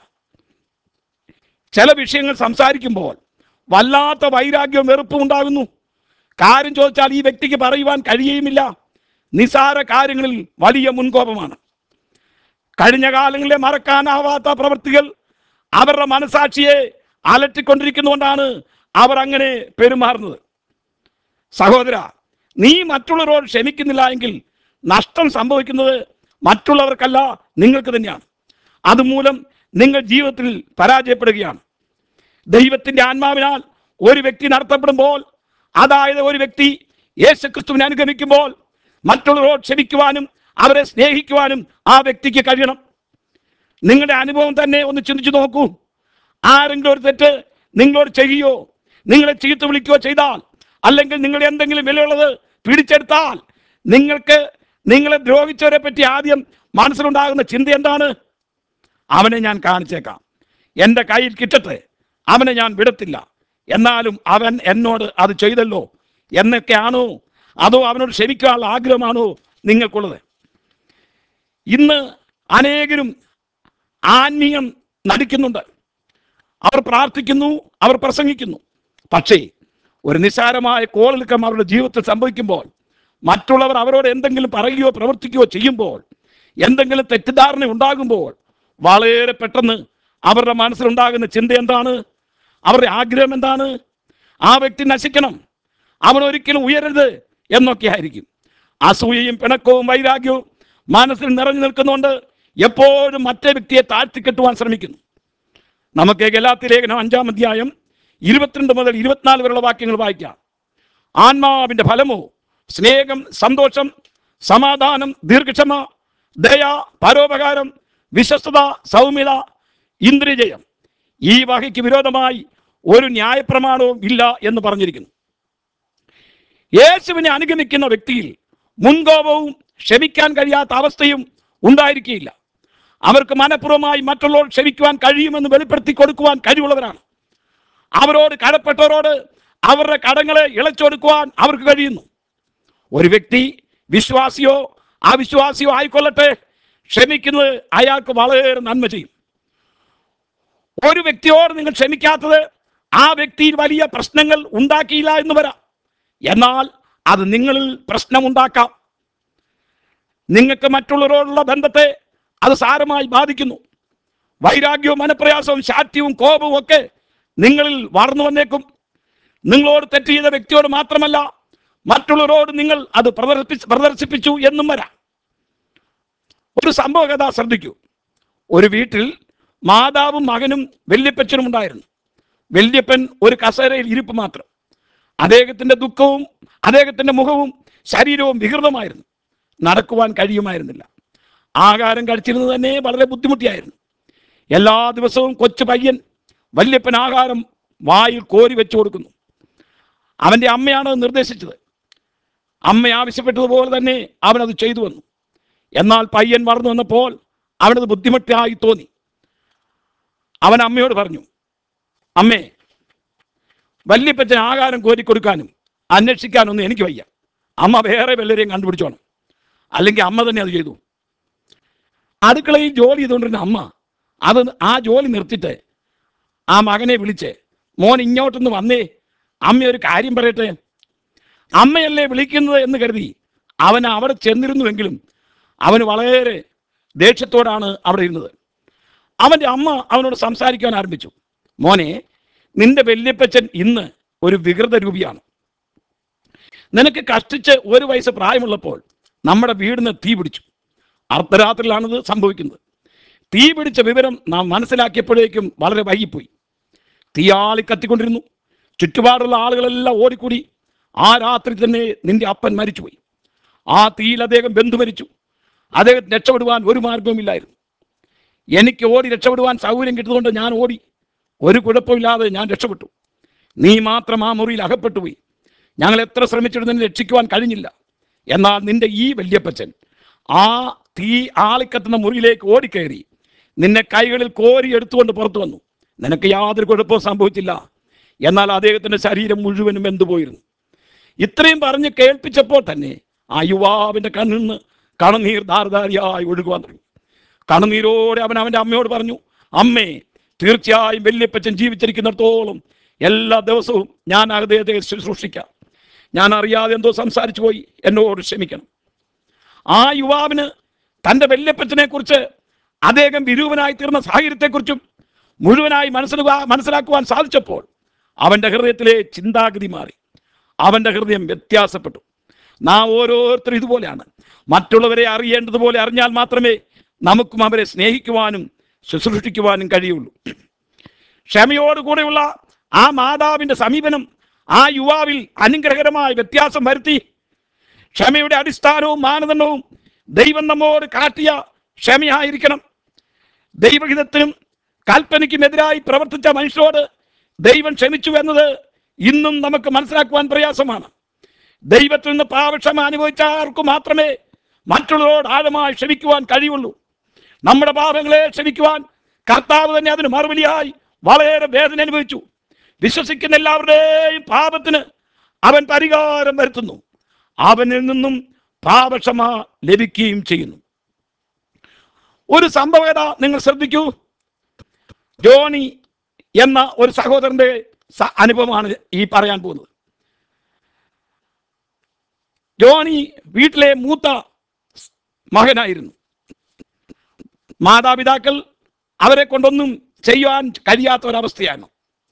ചില വിഷയങ്ങൾ സംസാരിക്കുമ്പോൾ വല്ലാത്ത വൈരാഗ്യവും വെറുപ്പും ഉണ്ടാകുന്നു. കാര്യം ചോദിച്ചാൽ ഈ വ്യക്തിക്ക് പറയുവാൻ കഴിയുമില്ല. നിസാര കാര്യങ്ങളിൽ വലിയ മുൻകോപമാണ്. കഴിഞ്ഞ കാലങ്ങളിലെ മറക്കാനാവാത്ത പ്രവൃത്തികൾ അവരുടെ മനസാക്ഷിയെ അലട്ടിക്കൊണ്ടിരിക്കുന്നതുകൊണ്ടാണ് അവർ അങ്ങനെ പെരുമാറുന്നത്. സഹോദര, നീ മറ്റുള്ളവരോട് ക്ഷമിക്കുന്നില്ല എങ്കിൽ നഷ്ടം സംഭവിക്കുന്നത് മറ്റുള്ളവർക്കല്ല, നിങ്ങൾക്ക് തന്നെയാണ്. അതുമൂലം നിങ്ങൾ ജീവിതത്തിൽ പരാജയപ്പെടുകയാണ്. ദൈവത്തിൻ്റെ ആത്മാവിനാൽ ഒരു വ്യക്തി നടത്തപ്പെടുമ്പോൾ, അതായത് ഒരു വ്യക്തി യേശുക്രിസ്തുവിനെ അനുഗമിക്കുമ്പോൾ, മറ്റുള്ളവരോട് ക്ഷമിക്കുവാനും അവരെ സ്നേഹിക്കുവാനും ആ വ്യക്തിക്ക് കഴിയണം. നിങ്ങളുടെ അനുഭവം തന്നെ ഒന്ന് ചിന്തിച്ചു നോക്കൂ. ആരെങ്കിലും ഒരു തെറ്റ് നിങ്ങളോട് ചെയ്യുകയോ നിങ്ങളെ ചീത്ത വിളിക്കുകയോ ചെയ്താൽ, അല്ലെങ്കിൽ നിങ്ങൾ എന്തെങ്കിലും വിലയുള്ളത് പിടിച്ചെടുത്താൽ, നിങ്ങളെ ദ്രോഹിച്ചവരെ പറ്റി ആദ്യം മനസ്സിലുണ്ടാകുന്ന ചിന്ത എന്താണ്? അവനെ ഞാൻ കാണിച്ചേക്കാം, എൻ്റെ കയ്യിൽ കിട്ടട്ടെ, അവനെ ഞാൻ വിടത്തില്ല, എന്നാലും അവൻ എന്നോട് അത് ചെയ്തല്ലോ എന്നൊക്കെയാണോ? അതോ അവനോട് ക്ഷമിക്കാനുള്ള ആഗ്രഹമാണോ നിങ്ങൾക്കുള്ളത്? ഇന്ന് അനേകരും ആത്മീയം നടിക്കുന്നുണ്ട്. അവർ പ്രാർത്ഥിക്കുന്നു, അവർ പ്രസംഗിക്കുന്നു. പക്ഷേ ഒരു നിസ്സാരമായ കോളിളക്കം അവരുടെ ജീവിതത്തിൽ സംഭവിക്കുമ്പോൾ, മറ്റുള്ളവർ അവരോട് എന്തെങ്കിലും പറയുകയോ പ്രവർത്തിക്കുകയോ ചെയ്യുമ്പോൾ, എന്തെങ്കിലും തെറ്റിദ്ധാരണ ഉണ്ടാകുമ്പോൾ, വളരെ പെട്ടെന്ന് അവരുടെ മനസ്സിലുണ്ടാകുന്ന ചിന്ത എന്താണ്? അവരുടെ ആഗ്രഹം എന്താണ്? ആ വ്യക്തി നശിക്കണം, അവൻ ഒരിക്കലും ഉയരരുത് എന്നൊക്കെ ആയിരിക്കും. അസൂയയും പിണക്കവും വൈരാഗ്യവും മനസ്സിൽ നിറഞ്ഞു നിൽക്കുന്നുകൊണ്ട് എപ്പോഴും മറ്റേ വ്യക്തിയെ താഴ്ത്തിക്കെട്ടുവാൻ ശ്രമിക്കുന്നു. നമുക്ക് ഗലാത്യ ലേഖനം 5-ാം അധ്യായം 22 മുതൽ 24 വരെയുള്ള വാക്യങ്ങൾ വായിക്കാം. ആത്മാവിൻ്റെ ഫലമോ സ്നേഹം, സന്തോഷം, സമാധാനം, ദീർഘക്ഷമ, ദയ, പരോപകാരം, വിശ്വസ്തത, സൗമ്യത, ഇന്ദ്രിയജയം. ഈ വകയ്ക്ക് വിരോധമായി ഒരു ന്യായപ്രമാണവും ഇല്ല എന്ന് പറഞ്ഞിരിക്കുന്നു. യേശുവിനെ അനുഗമിക്കുന്ന വ്യക്തിയിൽ മുൻകോപവും ക്ഷമിക്കാൻ കഴിയാത്ത അവസ്ഥയും ഉണ്ടായിരിക്കുകയില്ല. അവർക്ക് മനഃപൂർവ്വമായി മറ്റുള്ളവർ ക്ഷമിക്കുവാൻ കഴിയുമെന്ന് വെളിപ്പെടുത്തി കൊടുക്കുവാൻ കഴിവുള്ളവരാണ്. അവരോട് കടപ്പെട്ടവരോട് അവരുടെ കടങ്ങളെ ഇളച്ചൊടുക്കുവാൻ അവർക്ക് കഴിയുന്നു. ഒരു വ്യക്തി വിശ്വാസിയോ അവിശ്വാസിയോ ആയിക്കൊള്ളട്ടെ, ക്ഷമിക്കുന്നത് അയാൾക്ക് വളരെ നന്മ ചെയ്യും. ഒരു വ്യക്തിയോട് നിങ്ങൾ ക്ഷമിക്കാത്തത് ആ വ്യക്തിയിൽ വലിയ പ്രശ്നങ്ങൾ ഉണ്ടാക്കിയില്ല എന്ന് വരാം, എന്നാൽ അത് നിങ്ങളിൽ പ്രശ്നമുണ്ടാക്കാം. നിങ്ങൾക്ക് മറ്റുള്ളവരോടുള്ള ബന്ധത്തെ അത് സാരമായി ബാധിക്കുന്നു. വൈരാഗ്യവും മനപ്രയാസവും ശാഠ്യവും കോപവും ഒക്കെ നിങ്ങളിൽ വളർന്നു വന്നേക്കും. നിങ്ങളോട് തെറ്റ് ചെയ്ത വ്യക്തിയോട് മാത്രമല്ല, മറ്റുള്ളവരോട് നിങ്ങൾ അത് പ്രദർശിപ്പിച്ചു എന്നും വരാം. ഒരു സംഭവ കഥ ശ്രദ്ധിക്കൂ. ഒരു വീട്ടിൽ മാതാവും മകനും വല്യപ്പച്ചനും ഉണ്ടായിരുന്നു. വല്യപ്പൻ ഒരു കസേരയിൽ ഇരിപ്പ് മാത്രം. അദ്ദേഹത്തിൻ്റെ ദുഃഖവും അദ്ദേഹത്തിൻ്റെ മുഖവും ശരീരവും വികൃതമായിരുന്നു. നടക്കുവാൻ കഴിയുമായിരുന്നില്ല. ആഹാരം കഴിച്ചിരുന്നത് തന്നെ വളരെ ബുദ്ധിമുട്ടിയായിരുന്നു. എല്ലാ ദിവസവും കൊച്ചു പയ്യൻ വല്യപ്പൻ ആഹാരം വായിൽ കോരി വെച്ചു കൊടുക്കുന്നു. അവൻ്റെ അമ്മയാണ് നിർദ്ദേശിച്ചത്. അമ്മ ആവശ്യപ്പെട്ടതുപോലെ തന്നെ അവനത് ചെയ്തു വന്നു. എന്നാൽ പയ്യൻ വളർന്നു വന്നപ്പോൾ അവനത് ബുദ്ധിമുട്ടായി തോന്നി. അവൻ അമ്മയോട് പറഞ്ഞു, അമ്മേ, വല്യപ്പച്ചന് ആഹാരം കോരിക്കൊടുക്കാനും അന്വേഷിക്കാനൊന്നും എനിക്ക് വയ്യ. അമ്മ വേറെ വല്ലരെയും കണ്ടുപിടിച്ചോണം, അല്ലെങ്കിൽ അമ്മ തന്നെ അത് ചെയ്തു. അടുക്കളയിൽ ജോലി ചെയ്തുകൊണ്ടിരുന്ന അമ്മ ആ ജോലി നിർത്തിയിട്ട് ആ മകനെ വിളിച്ച്, മോൻ ഇങ്ങോട്ടൊന്ന് വന്നേ, അമ്മ ഒരു കാര്യം പറയട്ടെ. അമ്മയല്ലേ വിളിക്കുന്നത് എന്ന് കരുതി അവൻ അവിടെ ചെന്നിരുന്നുവെങ്കിലും അവന് വളരെ ദേഷ്യത്തോടാണ് അവിടെ ഇരുന്നത്. അവൻ്റെ അമ്മ അവനോട് സംസാരിക്കാൻ ആരംഭിച്ചു. മോനെ, നിന്റെ വല്യപ്പച്ചൻ ഇന്ന് ഒരു വികൃത രൂപിയാണ്. നിനക്ക് കഷ്ടിച്ച് 1 വയസ്സ് പ്രായമുള്ളപ്പോൾ നമ്മുടെ വീടിന് തീ പിടിച്ചു. അർദ്ധരാത്രിയിലാണിത് സംഭവിക്കുന്നത്. തീ പിടിച്ച വിവരം നാം മനസ്സിലാക്കിയപ്പോഴേക്കും വളരെ വൈകിപ്പോയി. തീയാളി കത്തിക്കൊണ്ടിരുന്നു. ചുറ്റുപാടുള്ള ആളുകളെല്ലാം ഓടിക്കൂടി. ആ രാത്രി തന്നെ നിന്റെ അപ്പൻ മരിച്ചുപോയി. ആ തീയിൽ അദ്ദേഹം ബന്ധു മരിച്ചു. അദ്ദേഹത്തിന് രക്ഷപ്പെടുവാൻ ഒരു മാർഗവുമില്ലായിരുന്നു. എനിക്ക് ഓടി രക്ഷപ്പെടുവാൻ സൗകര്യം കിട്ടുന്നതുകൊണ്ട് ഞാൻ ഓടി. ഒരു കുഴപ്പമില്ലാതെ ഞാൻ രക്ഷപ്പെട്ടു. നീ മാത്രം ആ മുറിയിൽ അകപ്പെട്ടുപോയി. ഞങ്ങൾ എത്ര ശ്രമിച്ചിട്ട് നിന്നെ രക്ഷിക്കുവാൻ കഴിഞ്ഞില്ല. എന്നാൽ നിന്റെ ഈ വല്യപ്പച്ചൻ ആ തീ ആളിക്കത്തുന്ന മുറിയിലേക്ക് ഓടിക്കയറി നിന്നെ കൈകളിൽ കോരി എടുത്തുകൊണ്ട് പുറത്തു വന്നു. നിനക്ക് യാതൊരു കുഴപ്പവും സംഭവിച്ചില്ല. എന്നാൽ അദ്ദേഹത്തിൻ്റെ ശരീരം മുഴുവനും വെന്തുപോയിരുന്നു. ഇത്രയും പറഞ്ഞ് കേൾപ്പിച്ചപ്പോൾ തന്നെ ആ യുവാവിൻ്റെ കണ്ണിൽ നിന്ന് കണ്ണുനീർ ധാരധാരിയായി ഒഴുകുവാൻ തുടങ്ങി. കണ്ണുനീരോടെ അവൻ അവൻ്റെ അമ്മയോട് പറഞ്ഞു, അമ്മേ, തീർച്ചയായും വല്യപ്പച്ചൻ ജീവിച്ചിരിക്കുന്നിടത്തോളം എല്ലാ ദിവസവും ഞാൻ അദ്ദേഹത്തെ ശുശ്രൂഷിക്കാം. ഞാൻ അറിയാതെ എന്തോ സംസാരിച്ചു പോയി, എന്നോട് ക്ഷമിക്കണം. ആ യുവാവിന് തൻ്റെ വല്യപ്പച്ചനെ കുറിച്ച് അദ്ദേഹം വിരൂപനായി തീർന്ന സാഹചര്യത്തെക്കുറിച്ചും മുഴുവനായി മനസ്സിലാക്കുവാൻ സാധിച്ചപ്പോൾ അവൻ്റെ ഹൃദയത്തിലെ ചിന്താഗതി മാറി. അവൻ്റെ ഹൃദയം വ്യത്യാസപ്പെട്ടു. നാം ഓരോരുത്തരും ഇതുപോലെയാണ്. മറ്റുള്ളവരെ അറിയേണ്ടതുപോലെ അറിഞ്ഞാൽ മാത്രമേ നമുക്കും അവരെ സ്നേഹിക്കുവാനും ശുശ്രൂഷിക്കുവാനും കഴിയുള്ളൂ. ക്ഷമയോടുകൂടെയുള്ള ആ മാതാവിൻ്റെ സമീപനം ആ യുവാവിൽ അനുഗ്രഹകരമായ വ്യത്യാസം വരുത്തി. ക്ഷമയുടെ അടിസ്ഥാനവും മാനദണ്ഡവും ദൈവം നമ്മോട് കാട്ടിയ ക്ഷമയായിരിക്കണം. ദൈവഹിതത്തിനും കൽപ്പനയ്ക്കുമെതിരായി പ്രവർത്തിച്ച മനുഷ്യരോട് ദൈവം ക്ഷമിച്ചു എന്നത് ഇന്നും നമുക്ക് മനസ്സിലാക്കുവാൻ പ്രയാസമാണ്. ദൈവത്തിൽ നിന്ന് പാപക്ഷമ അനുഭവിച്ച ആർക്കു മാത്രമേ മറ്റുള്ളവരോട് ആഴമായി ക്ഷമിക്കുവാൻ കഴിയുള്ളൂ. നമ്മുടെ പാപങ്ങളെ ക്ഷമിക്കുവാൻ കർത്താവ് തന്നെ അതിന് മറുപടിയായി വളരെ വേദന അനുഭവിച്ചു. വിശ്വസിക്കുന്ന എല്ലാവരുടെയും പാപത്തിന് അവൻ പരിഹാരം വരുത്തുന്നു. അവനിൽ നിന്നും പാപക്ഷമ ലഭിക്കുകയും ചെയ്യുന്നു. ഒരു സംഭവകഥ നിങ്ങൾ ശ്രദ്ധിക്കൂ. ജോണി എന്ന ഒരു സഹോദരന്റെ അനുഭവമാണ് ഈ പറയാൻ പോകുന്നത്. ജോണി വീട്ടിലെ മൂത്ത മകനായിരുന്നു. മാതാപിതാക്കൾ അവരെ കൊണ്ടൊന്നും ചെയ്യുവാൻ കഴിയാത്ത ഒരവസ്ഥയാണ്.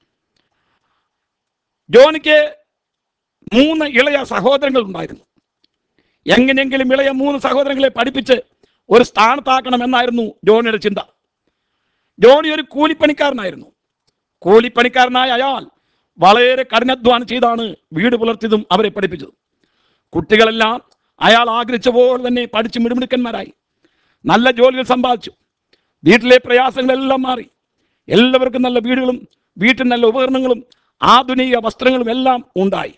ജോണിക്ക് 3 ഇളയ സഹോദരങ്ങൾ ഉണ്ടായിരുന്നു. എങ്ങനെയെങ്കിലും ഇളയ 3 സഹോദരങ്ങളെ പഠിപ്പിച്ച് ഒരു സ്ഥാനത്താക്കണം എന്നായിരുന്നു ജോണിയുടെ ചിന്ത. ജോണി ഒരു കൂലിപ്പണിക്കാരനായിരുന്നു. കൂലിപ്പണിക്കാരനായ അയാൾ വളരെ കഠിനാധ്വാനം ചെയ്താണ് വീട് പുലർത്തിയതും അവരെ പഠിപ്പിച്ചതും. കുട്ടികളെല്ലാം അയാൾ ആഗ്രഹിച്ച പോലെ തന്നെ പഠിച്ച് മിടുമിടുക്കന്മാരായി നല്ല ജോലികൾ സമ്പാദിച്ചു. വീട്ടിലെ പ്രയാസങ്ങളെല്ലാം മാറി. എല്ലാവർക്കും നല്ല വീടുകളും വീട്ടിൽ നല്ല ഉപകരണങ്ങളും ആധുനിക വസ്ത്രങ്ങളും എല്ലാം ഉണ്ടായി.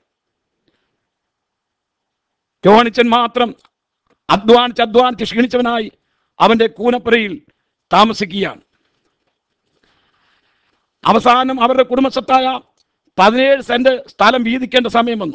ജോണിച്ചൻ മാത്രം അധ്വാനിച്ച് ക്ഷീണിച്ചവനായി അവൻ്റെ കൂനപ്പുരയിൽ താമസിക്കുകയാണ്. അവസാനം അവരുടെ കുടുംബസ്വത്തായ 17 സെന്റ് സ്ഥലം വീതിക്കേണ്ട സമയം വന്നു.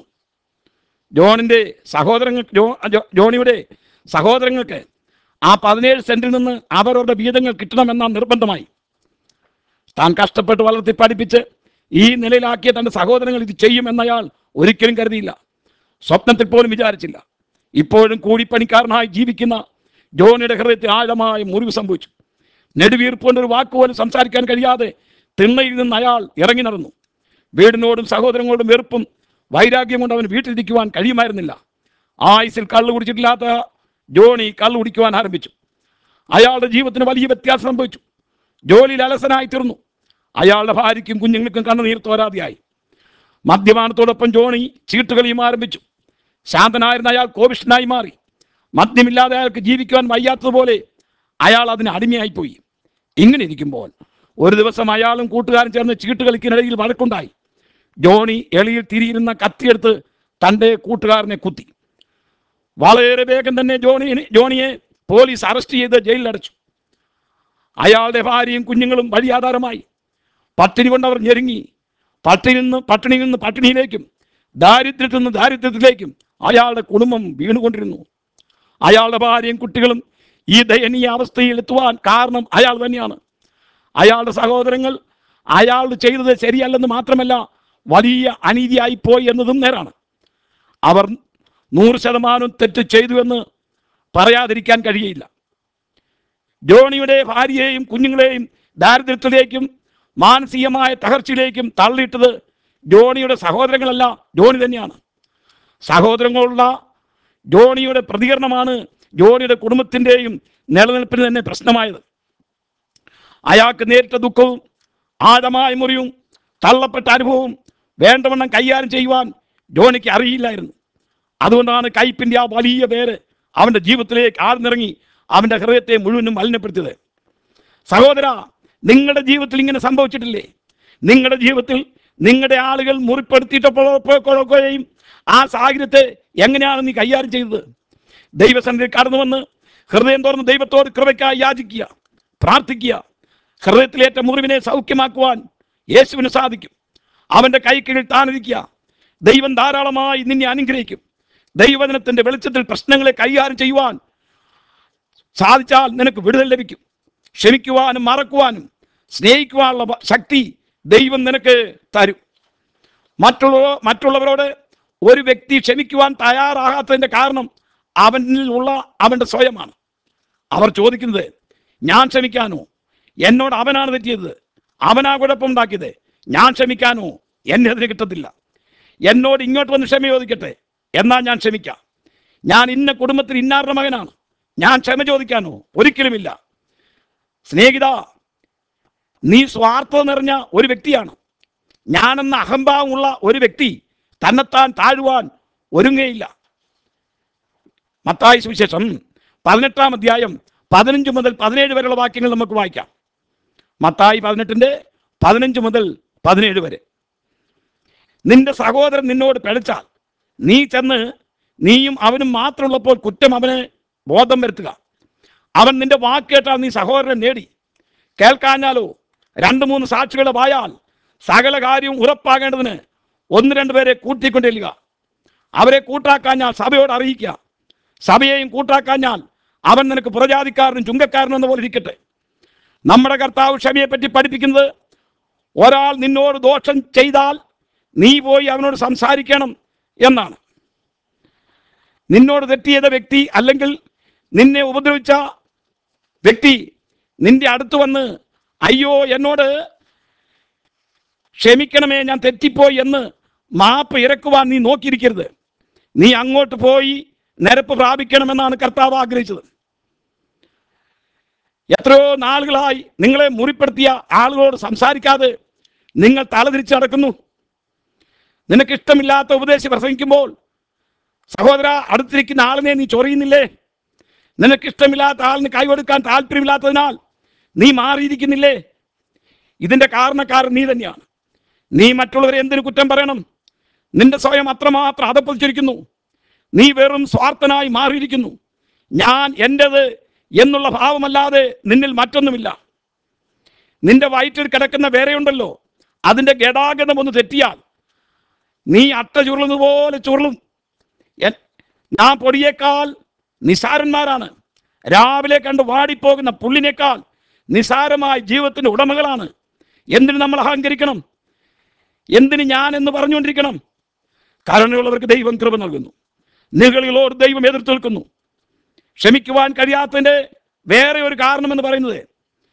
ജോണിയുടെ സഹോദരങ്ങൾക്ക് ആ 17 സെന്റിൽ നിന്ന് അവരുടെ വീതങ്ങൾ കിട്ടണമെന്ന നിർബന്ധമായി. താൻ കഷ്ടപ്പെട്ട് വളർത്തി പഠിപ്പിച്ച് ഈ നിലയിലാക്കിയ തൻ്റെ സഹോദരങ്ങൾ ഇത് ചെയ്യുമെന്നയാൾ ഒരിക്കലും കരുതിയില്ല. സ്വപ്നത്തിൽ പോലും വിചാരിച്ചില്ല. ഇപ്പോഴും കൂലിപ്പണിക്കാരനായി ജീവിക്കുന്ന ജോണിയുടെ ഹൃദയത്തിൽ ആഴമായ മുറിവ് സംഭവിച്ചു. നെടുവീർപ്പുകൊണ്ട് ഒരു വാക്കുപോലും സംസാരിക്കാൻ കഴിയാതെ തിണ്ണയിൽ നിന്ന് അയാൾ ഇറങ്ങി നടന്നു. വീടിനോടും സഹോദരങ്ങളോടും വെറുപ്പും വൈരാഗ്യം കൊണ്ട് അവന് വീട്ടിലിരിക്കുവാൻ കഴിയുമായിരുന്നില്ല. ആയുസിൽ കള്ളു കുടിച്ചിട്ടില്ലാത്ത ജോണി കള്ളു കുടിക്കുവാൻ ആരംഭിച്ചു. അയാളുടെ ജീവിതത്തിന് വലിയ വ്യത്യാസം സംഭവിച്ചു. ജോലിയിൽ അലസനായി തീർന്നു. അയാളുടെ ഭാര്യയ്ക്കും കുഞ്ഞുങ്ങൾക്കും കണ്ണുനീർ തോരാതെയായി. മദ്യപാനത്തോടൊപ്പം ജോണി ചീട്ടുകളിയും ആരംഭിച്ചു. ശാന്തനായിരുന്ന അയാൾ കോപിഷ്ഠനായി മാറി. മദ്യമില്ലാതെ അയാൾക്ക് ജീവിക്കുവാൻ വയ്യാത്തതുപോലെ അയാൾ അതിന് അടിമയായിപ്പോയി. ഇങ്ങനെ ഇരിക്കുമ്പോൾ ഒരു ദിവസം അയാളും കൂട്ടുകാരും ചേർന്ന് ചീട്ടുകളിക്കിനിടയിൽ വഴക്കുണ്ടായി. ജോണി എളിയിൽ തിരിയിരുന്ന കത്തിയെടുത്ത് തൻ്റെ കൂട്ടുകാരനെ കുത്തി. വളരെ വേഗം തന്നെ ജോണിയെ പോലീസ് അറസ്റ്റ് ചെയ്ത് ജയിലിലടച്ചു. അയാളുടെ ഭാര്യയും കുഞ്ഞുങ്ങളും വഴിയാധാരമായി. പട്ടിണി കൊണ്ടവർ ഞെരുങ്ങി. പട്ടിണിയിൽ നിന്ന് പട്ടിണിയിലേക്കും ദാരിദ്ര്യത്തിൽ നിന്ന് ദാരിദ്ര്യത്തിലേക്കും അയാളുടെ കുടുംബം വീണുകൊണ്ടിരുന്നു. അയാളുടെ ഭാര്യയും കുട്ടികളും ഈ ദയനീയ അവസ്ഥയിൽ എത്തുവാൻ കാരണം അയാൾ തന്നെയാണ്. അയാളുടെ സഹോദരങ്ങൾ അയാൾ ചെയ്തത് ശരിയല്ലെന്ന് മാത്രമല്ല, വലിയ അനീതിയായി പോയി എന്നതും നേരാണ്. അവർ 100% തെറ്റ് ചെയ്തു എന്ന് പറയാതിരിക്കാൻ കഴിയില്ല. ജോണിയുടെ ഭാര്യയെയും കുഞ്ഞുങ്ങളെയും ദാരിദ്ര്യത്തിലേക്കും മാനസികമായ തകർച്ചയിലേക്കും തള്ളിയിട്ടത് ജോണിയുടെ സഹോദരങ്ങളല്ല, ജോണി തന്നെയാണ്. സഹോദരങ്ങളുള്ള ജോണിയുടെ പ്രതികരണമാണ് ജോണിയുടെ കുടുംബത്തിൻ്റെയും നിലനിൽപ്പിന് തന്നെ പ്രശ്നമായത്. അയാൾക്ക് നേരിട്ട ദുഃഖവും ആഴമായ മുറിവും തള്ളപ്പെട്ട അനുഭവവും വേണ്ടവണ്ണം കൈകാര്യം ചെയ്യുവാൻ ജോണിക്ക് അറിയില്ലായിരുന്നു. അതുകൊണ്ടാണ് കയ്പിൻ്റെ ആ വലിയ പേര് അവൻ്റെ ജീവിതത്തിലേക്ക് ആഴ്ന്നിറങ്ങി അവൻ്റെ ഹൃദയത്തെ മുഴുവനും മലിനപ്പെടുത്തിയത്. സഹോദര, നിങ്ങളുടെ ജീവിതത്തിൽ ഇങ്ങനെ സംഭവിച്ചിട്ടില്ലേ? നിങ്ങളുടെ ജീവിതത്തിൽ നിങ്ങളുടെ ആളുകൾ മുറിപ്പെടുത്തിയിട്ടപ്പോഴൊക്കെയും ആ സാഹചര്യത്തെ എങ്ങനെയാണ് നീ കൈകാര്യം ചെയ്തത്? ദൈവസന്നിധിയിൽ കടന്നു വന്ന് ഹൃദയം തുറന്ന് ദൈവത്തോട് കൃപയ്ക്കായി യാചിക്കുക, പ്രാർത്ഥിക്കുക. ഹൃദയത്തിലേറ്റ മുറിവിനെ സൗഖ്യമാക്കുവാൻ യേശുവിന് സാധിക്കും. അവൻ്റെ കൈക്കീഴിൽ താനിരിക്കുക. ദൈവം ധാരാളമായി നിന്നെ അനുഗ്രഹിക്കും. ദൈവവചനത്തിൻ്റെ വെളിച്ചത്തിൽ പ്രശ്നങ്ങളെ കൈകാര്യം ചെയ്യുവാൻ സാധിച്ചാൽ നിനക്ക് വിടുതൽ ലഭിക്കും. ക്ഷമിക്കുവാനും മറക്കുവാനും സ്നേഹിക്കുവാനുള്ള ശക്തി ദൈവം നിനക്ക് തരും. മറ്റുള്ളവരോട് ഒരു വ്യക്തി ക്ഷമിക്കുവാൻ തയ്യാറാകാത്തതിൻ്റെ കാരണം അവനിലുള്ള അവൻ്റെ സ്വയമാണ്. അവർ ചോദിക്കുന്നത്, ഞാൻ ക്ഷമിക്കാനോ? എന്നോട് അവനാണ് തെറ്റിയത്, അവനാ കുഴപ്പമുണ്ടാക്കിയത്, ഞാൻ ക്ഷമിക്കാനോ? എന്നെ അതിന് കിട്ടത്തില്ല. എന്നോട് ഇങ്ങോട്ട് വന്ന് ക്ഷമ ചോദിക്കട്ടെ, എന്നാൽ ഞാൻ ക്ഷമിക്കാം. ഞാൻ ഇന്ന കുടുംബത്തിൽ ഇന്നാരുടെ മകനാണ്, ഞാൻ ക്ഷമ ചോദിക്കാനോ? ഒരിക്കലുമില്ല. സ്നേഹിത, നീ സ്വാർത്ഥത നിറഞ്ഞ ഒരു വ്യക്തിയാണ്. ഞാനെന്ന അഹംഭാവമുള്ള ഒരു വ്യക്തി തന്നെത്താൻ താഴുവാൻ ഒരുങ്ങയില്ല. മത്തായി സുവിശേഷം 18-ാം അധ്യായം 15 മുതൽ 17 വരെയുള്ള വാക്യങ്ങൾ നമുക്ക് വായിക്കാം. മത്തായി 18-ന്റെ 15 മുതൽ 17 വരെ. നിന്റെ സഹോദരൻ നിന്നോട് പിഴച്ചാൽ നീ ചെന്ന് നീയും അവനും മാത്രമുള്ളപ്പോൾ കുറ്റം അവന് ബോധം വരുത്തുക. അവൻ നിന്റെ വാക്ക് കേട്ടാൽ നീ സഹോദരനെ നേടി. കേൾക്കാഞ്ഞാലോ 2-3 സാക്ഷികളെ വായാൽ സകല കാര്യവും ഉറപ്പാകേണ്ടതിന് 1-2 പേരെ കൂട്ടിക്കൊണ്ടിരിക്കുക. അവരെ കൂട്ടാക്കാഞ്ഞാൽ സഭയോട് അറിയിക്കുക. സഭയെയും കൂട്ടാക്കാഞ്ഞാൽ അവൻ നിനക്ക് പുറജാതിക്കാരനും ചുങ്കക്കാരനും എന്ന പോലെ ഇരിക്കട്ടെ. നമ്മുടെ കർത്താവ് ക്ഷമയെപ്പറ്റി പഠിപ്പിക്കുന്നത്, ഒരാൾ നിന്നോട് ദോഷം ചെയ്താൽ നീ പോയി അവനോട് സംസാരിക്കണം എന്നാണ്. നിന്നോട് തെറ്റ് ചെയ്ത വ്യക്തി അല്ലെങ്കിൽ നിന്നെ ഉപദ്രവിച്ച വ്യക്തി നിന്റെ അടുത്ത് വന്ന്, അയ്യോ എന്നോട് ക്ഷമിക്കണമേ, ഞാൻ തെറ്റിപ്പോയി എന്ന് മാപ്പ് ഇറക്കുവാൻ നീ നോക്കിയിരിക്കരുത്. നീ അങ്ങോട്ട് പോയി നിരപ്പ് പ്രാപിക്കണമെന്നാണ് കർത്താവ് ആഗ്രഹിച്ചത്. എത്രയോ നാളുകളായി നിങ്ങളെ മുറിപ്പെടുത്തിയ ആളുകളോട് സംസാരിക്കാതെ നിങ്ങൾ തലതിരിച്ച് നടക്കുന്നു. നിനക്കിഷ്ടമില്ലാത്ത ഉപദേശം പ്രസംഗിക്കുമ്പോൾ സഹോദര, അടുത്തിരിക്കുന്ന ആളിനെ നീ ചൊറിയുന്നില്ലേ? നിനക്കിഷ്ടമില്ലാത്ത ആളിന് കൈകൊടുക്കാൻ താല്പര്യമില്ലാത്തതിനാൽ നീ മാറിയിരിക്കുന്നില്ലേ? ഇതിൻ്റെ കാരണക്കാരൻ നീ തന്നെയാണ്. നീ മറ്റുള്ളവരെ എന്തിനു കുറ്റം പറയണം? നിന്റെ സ്വയം അത്രമാത്രം അധപ്പതിച്ചിരിക്കുന്നു. നീ വെറും സ്വാർത്ഥനായി മാറിയിരിക്കുന്നു. ഞാൻ എൻ്റേത് എന്നുള്ള ഭാവമല്ലാതെ നിന്നിൽ മറ്റൊന്നുമില്ല. നിന്റെ വയറ്റിൽ കിടക്കുന്ന വേറെയുണ്ടല്ലോ, അതിൻ്റെ ഗതാഗതം ഒന്ന് തെറ്റിയാൽ നീ അട്ട ചുരുളുന്നത് പോലെ ചുരുളും. ഞാൻ പൊടിയേക്കാൾ നിസാരന്മാരാണ്. രാവിലെ കണ്ട് വാടിപ്പോകുന്ന പുല്ലിനേക്കാൾ നിസാരമായ ജീവിതത്തിൻ്റെ ഉടമകളാണ്. എന്തിന് നമ്മൾ അഹങ്കരിക്കണം? എന്തിന് ഞാൻ എന്ന് പറഞ്ഞുകൊണ്ടിരിക്കണം? കരുണയുള്ളവർക്ക് ദൈവം കൃപ നൽകുന്നു, നിഗളികളോട് ദൈവം എതിർത്ത് നിൽക്കുന്നു. ക്ഷമിക്കുവാൻ കഴിയാത്തതിൻ്റെ വേറെ ഒരു കാരണമെന്ന് പറയുന്നത്,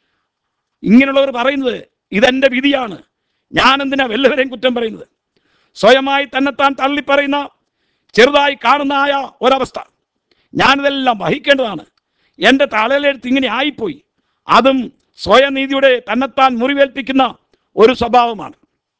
ഇങ്ങനെയുള്ളവർ പറയുന്നത്, ഇതെൻ്റെ വിധിയാണ്, ഞാൻ എന്തിനാ എല്ലാവരെയും കുറ്റം പറയുന്നത്? സ്വയമായി തന്നെത്താൻ തള്ളിപ്പറയുന്ന, ചെറുതായി കാണുന്നതായ ഒരവസ്ഥ. ഞാനിതെല്ലാം വഹിക്കേണ്ടതാണ്, എൻ്റെ തലയിലെടുത്ത് ഇങ്ങനെ ആയിപ്പോയി. അതും സ്വയനീതിയുടെ തന്നെത്താൻ മുറിവേൽപ്പിക്കുന്ന ഒരു സ്വഭാവമാണ്.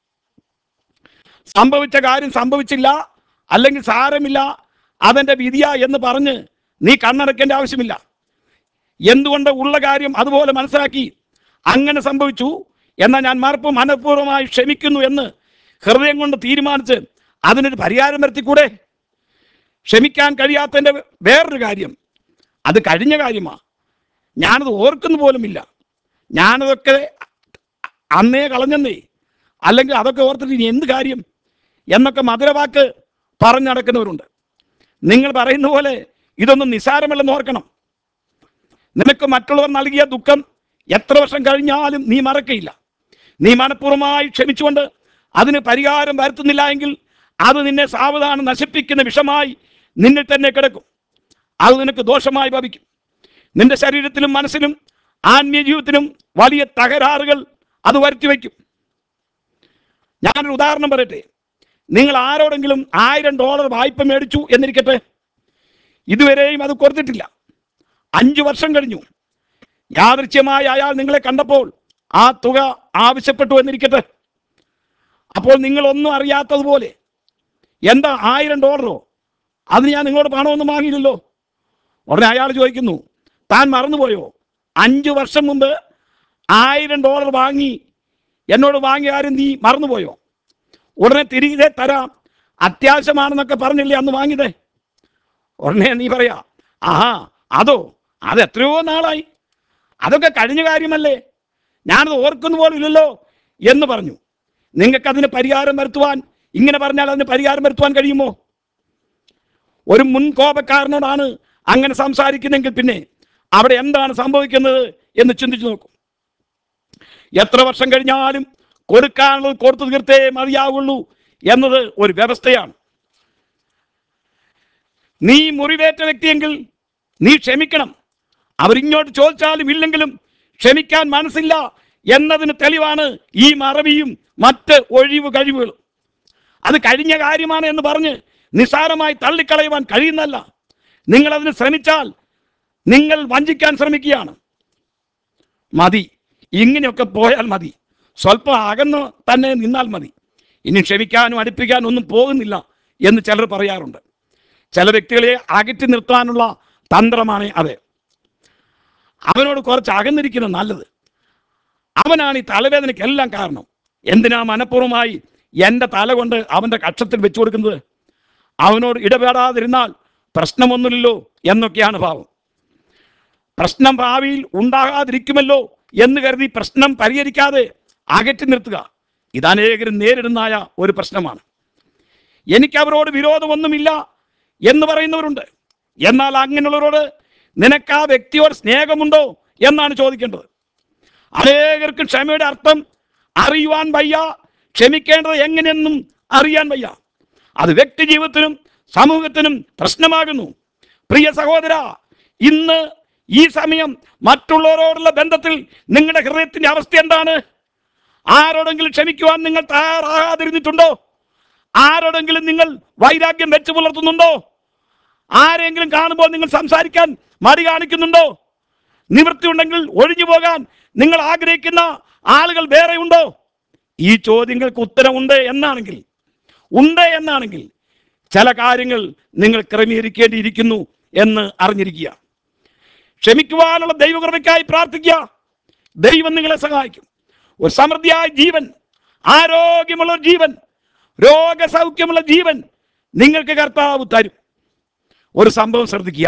സംഭവിച്ച കാര്യം സംഭവിച്ചില്ല, അല്ലെങ്കിൽ സാരമില്ല, അതെൻ്റെ വിധിയ എന്ന് പറഞ്ഞ് നീ കണ്ണടക്കേണ്ട ആവശ്യമില്ല. എന്തുകൊണ്ട് ഉള്ള കാര്യം അതുപോലെ മനസ്സിലാക്കി അങ്ങനെ സംഭവിച്ചു എന്നാൽ ഞാൻ മനഃപൂർവ്വമായി ക്ഷമിക്കുന്നു എന്ന് ഹൃദയം കൊണ്ട് തീരുമാനിച്ച് അതിനൊരു പരിഹാരം വരുത്തിക്കൂടെ? ക്ഷമിക്കാൻ കഴിയാത്തതിൻ്റെ വേറൊരു കാര്യം, അത് കഴിഞ്ഞ കാര്യമാണ്. ഞാനത് ഓർക്കുന്നു പോലുമില്ല. ഞാനതൊക്കെ അന്നേ കളഞ്ഞെന്നേ, അല്ലെങ്കിൽ അതൊക്കെ ഓർത്തിട്ട് ഇനി എന്ത് കാര്യം എന്നൊക്കെ മധുരവാക്ക് പറഞ്ഞു നടക്കുന്നവരുണ്ട്. നിങ്ങൾ പറയുന്ന പോലെ ഇതൊന്നും നിസ്സാരമല്ലെന്ന് ഓർക്കണം. നിനക്ക് മറ്റുള്ളവർ നൽകിയ ദുഃഖം എത്ര വർഷം കഴിഞ്ഞാലും നീ മറക്കയില്ല. നീ മനഃപൂർവ്വമായി ക്ഷമിച്ചുകൊണ്ട് അതിന് പരിഹാരം വരുത്തുന്നില്ല എങ്കിൽ അത് നിന്നെ സാവധാനം നശിപ്പിക്കുന്ന വിഷമായി നിന്നിൽ തന്നെ കിടക്കും. അത് നിനക്ക് ദോഷമായി ഭവിക്കും. നിന്റെ ശരീരത്തിലും മനസ്സിലും ആത്മീയ ജീവിതത്തിലും വലിയ തകരാറുകൾ അത് വരുത്തി വയ്ക്കും. ഞാനൊരു ഉദാഹരണം പറയട്ടെ. നിങ്ങൾ ആരോടെങ്കിലും $1000 വായ്പ മേടിച്ചു എന്നിരിക്കട്ടെ. ഇതുവരെയും അത് കൊടുത്തിട്ടില്ല. 5 വർഷം കഴിഞ്ഞു. യാദൃച്ഛ്യമായി അയാൾ നിങ്ങളെ കണ്ടപ്പോൾ ആ തുക ആവശ്യപ്പെട്ടു എന്നിരിക്കട്ടെ. അപ്പോൾ നിങ്ങൾ ഒന്നും അറിയാത്തതുപോലെ, എന്താ $1000? അതിന് ഞാൻ നിങ്ങളോട് പണമൊന്നും വാങ്ങിയില്ലല്ലോ. ഉടനെ അയാൾ ചോദിക്കുന്നു, താൻ മറന്നുപോയോ? 5 വർഷം മുമ്പ് $1000 വാങ്ങി എന്നോട് വാങ്ങിയ കാര്യം നീ മറന്നുപോയോ? ഉടനെ തിരികെ തരാം, അത്യാവശ്യമാണെന്നൊക്കെ പറഞ്ഞില്ലേ അന്ന് വാങ്ങിയതേ. ഉടനെ നീ പറയാ, ആഹാ അത് എത്രയോ നാളായി, അതൊക്കെ കഴിഞ്ഞ കാര്യമല്ലേ, ഞാനത് ഓർക്കുന്നു പോലും ഇല്ലല്ലോ എന്ന് പറഞ്ഞു. നിങ്ങൾക്ക് അതിന് പരിഹാരം വരുത്തുവാൻ, ഇങ്ങനെ പറഞ്ഞാൽ അതിന് പരിഹാരം വരുത്തുവാൻ കഴിയുമോ? ഒരു മുൻകോപക്കാരനോടാണ് അങ്ങനെ സംസാരിക്കുന്നെങ്കിൽ പിന്നെ അവിടെ എന്താണ് സംഭവിക്കുന്നത് എന്ന് ചിന്തിച്ചു നോക്കും. എത്ര വർഷം കഴിഞ്ഞാലും കൊടുക്കാനുള്ളത് കൊടുത്തു തീർത്തേ മതിയാവുള്ളൂ എന്നത് ഒരു വ്യവസ്ഥയാണ്. നീ മുറിവേറ്റ വ്യക്തിയെങ്കിൽ നീ ക്ഷമിക്കണം. അവരിങ്ങോട്ട് ചോദിച്ചാലും ഇല്ലെങ്കിലും ക്ഷമിക്കാൻ മനസ്സില്ല എന്നതിന് തെളിവാണ് ഈ മറവിയും മറ്റ് ഒഴിവ് കഴിവുകളും. അത് കഴിഞ്ഞ കാര്യമാണ് എന്ന് പറഞ്ഞ് നിസ്സാരമായി തള്ളിക്കളയുവാൻ കഴിയുന്നല്ല. നിങ്ങളതിന് ശ്രമിച്ചാൽ നിങ്ങൾ വഞ്ചിക്കാൻ ശ്രമിക്കുകയാണ്. മതി, ഇങ്ങനെയൊക്കെ പോയാൽ മതി, സ്വല്പം അകന്ന് തന്നെ നിന്നാൽ മതി, ഇനി ക്ഷമിക്കാനും അടുപ്പിക്കാനും ഒന്നും പോകുന്നില്ല എന്ന് ചിലർ പറയാറുണ്ട്. ചില വ്യക്തികളെ അകറ്റി നിർത്താനുള്ള തന്ത്രമാണ് അത്. അവനോട് കുറച്ച് അകന്നിരിക്കുന്നത് നല്ലത്. അവനാണ് ഈ തലവേദനയ്ക്കെല്ലാം കാരണം. എന്തിനാ മനഃപൂർവ്വമായി എൻ്റെ തല കൊണ്ട് അവൻ്റെ കക്ഷത്തിൽ വെച്ചു കൊടുക്കുന്നത്? അവനോട് ഇടപെടാതിരുന്നാൽ പ്രശ്നമൊന്നുമില്ലല്ലോ എന്നൊക്കെയാണ് ഭാവം. പ്രശ്നം ഭാവിയിൽ ഉണ്ടാകാതിരിക്കുമല്ലോ എന്ന് കരുതി പ്രശ്നം പരിഹരിക്കാതെ അകറ്റി നിർത്തുക, ഇത് അനേകരും നേരിടുന്നതായ ഒരു പ്രശ്നമാണ്. എനിക്ക് അവരോട് വിരോധമൊന്നുമില്ല എന്ന് പറയുന്നവരുണ്ട്. എന്നാൽ അങ്ങനെയുള്ളവരോട് നിനക്ക് ആ വ്യക്തിയോട് സ്നേഹമുണ്ടോ എന്നാണ് ചോദിക്കേണ്ടത്. അനേകർക്ക് ക്ഷമയുടെ അർത്ഥം അറിയുവാൻ വയ്യ, ക്ഷമിക്കേണ്ടത് എങ്ങനെയെന്നും അറിയാൻ വയ്യ. അത് വ്യക്തി ജീവിതത്തിനും സമൂഹത്തിനും പ്രശ്നമാകുന്നു. പ്രിയ സഹോദര, ഇന്ന് ഈ സമയം മറ്റുള്ളവരോടുള്ള ബന്ധത്തിൽ നിങ്ങളുടെ ഹൃദയത്തിന്റെ അവസ്ഥ എന്താണ്? ആരോടെങ്കിലും ക്ഷമിക്കുവാൻ നിങ്ങൾ തയ്യാറാകാതിരുന്നിട്ടുണ്ടോ? ആരോടെങ്കിലും നിങ്ങൾ വൈരാഗ്യം വെച്ച് പുലർത്തുന്നുണ്ടോ? ആരെങ്കിലും കാണുമ്പോൾ നിങ്ങൾ സംസാരിക്കാൻ മടി കാണിക്കുന്നുണ്ടോ? നിവൃത്തി ഉണ്ടെങ്കിൽ ഒഴിഞ്ഞു പോകാൻ നിങ്ങൾ ആഗ്രഹിക്കുന്ന ആളുകൾ വേറെ ഉണ്ടോ? ഈ ചോദ്യങ്ങൾക്ക് ഉത്തരമുണ്ട് എന്നാണെങ്കിൽ ചില കാര്യങ്ങൾ നിങ്ങൾ ക്രമീകരിക്കേണ്ടിയിരിക്കുന്നു എന്ന് അറിഞ്ഞിരിക്കുക. ക്ഷമിക്കുവാനുള്ള ദൈവകൃപയ്ക്കായി പ്രാർത്ഥിക്കുക. ദൈവം നിങ്ങളെ സഹായിക്കും. ഒരു സമൃദ്ധിയായ ജീവൻ, ആരോഗ്യമുള്ള ജീവൻ, രോഗസൗഖ്യമുള്ള ജീവൻ നിങ്ങൾക്ക് കർത്താവ് തരും. ഒരു സംഭവം ശ്രദ്ധിക്കുക.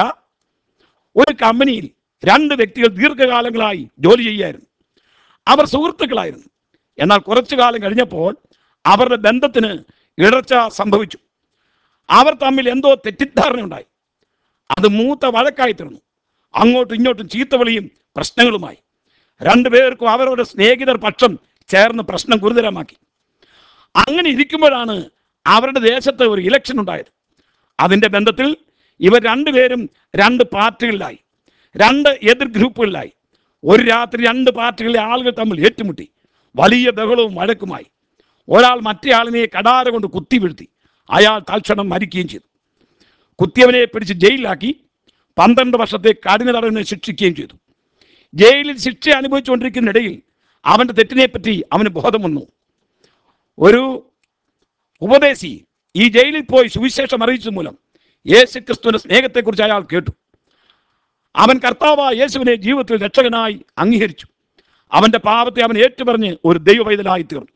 ഒരു കമ്പനിയിൽ 2 വ്യക്തികൾ ദീർഘകാലങ്ങളായി ജോലി ചെയ്യായിരുന്നു. അവർ സുഹൃത്തുക്കളായിരുന്നു. എന്നാൽ കുറച്ചു കാലം കഴിഞ്ഞപ്പോൾ അവരുടെ ബന്ധത്തിന് ഇടർച്ച സംഭവിച്ചു. അവർ തമ്മിൽ എന്തോ തെറ്റിദ്ധാരണ ഉണ്ടായി. അത് മൂത്ത വഴക്കായി തീർന്നു. അങ്ങോട്ടും ഇങ്ങോട്ടും ചീത്തവിളിയും പ്രശ്നങ്ങളുമായി. 2 പേർക്കും അവരുടെ സ്നേഹിതർ പക്ഷം ചേർന്ന് പ്രശ്നം ഗുരുതരമാക്കി. അങ്ങനെ ഇരിക്കുമ്പോഴാണ് അവരുടെ ദേശത്ത് ഒരു ഇലക്ഷൻ ഉണ്ടായത്. അതിൻ്റെ ബന്ധത്തിൽ ഇവർ 2 പേരും 2 പാർട്ടികളിലായി, 2 എതിർ ഗ്രൂപ്പുകളിലായി. ഒരു രാത്രി 2 പാർട്ടികളിലെ ആളുകൾ തമ്മിൽ ഏറ്റുമുട്ടി വലിയ ബഹളവും വഴക്കുമായി. ഒരാൾ മറ്റേ ആളിനെ കടാര കൊണ്ട് കുത്തി വീഴ്ത്തി. അയാൾ തൽക്ഷണം മരിക്കുകയും ചെയ്തു. കുത്തിയവനെ പിടിച്ച് ജയിലിലാക്കി 12 വർഷത്തെ കഠിന തടവിന് ശിക്ഷിക്കുകയും ചെയ്തു. ജയിലിൽ ശിക്ഷ അനുഭവിച്ചുകൊണ്ടിരിക്കുന്നതിനിടയിൽ അവൻ്റെ തെറ്റിനെപ്പറ്റി അവന് ബോധം വന്നു. ഒരു ഉപദേശി ഈ ജയിലിൽ പോയി സുവിശേഷം അറിയിച്ചത് മൂലം യേശു ക്രിസ്തുവിൻ്റെ സ്നേഹത്തെക്കുറിച്ച് അയാൾ കേട്ടു. അവൻ കർത്താവായ യേശുവിനെ ജീവിതത്തിൽ രക്ഷകനായി അംഗീകരിച്ചു. അവൻ്റെ പാപത്തെ അവൻ ഏറ്റുപറഞ്ഞ് ഒരു ദൈവ പൈതലായി തീർന്നു.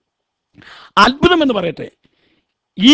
അത്ഭുതം എന്ന് പറയട്ടെ, ഈ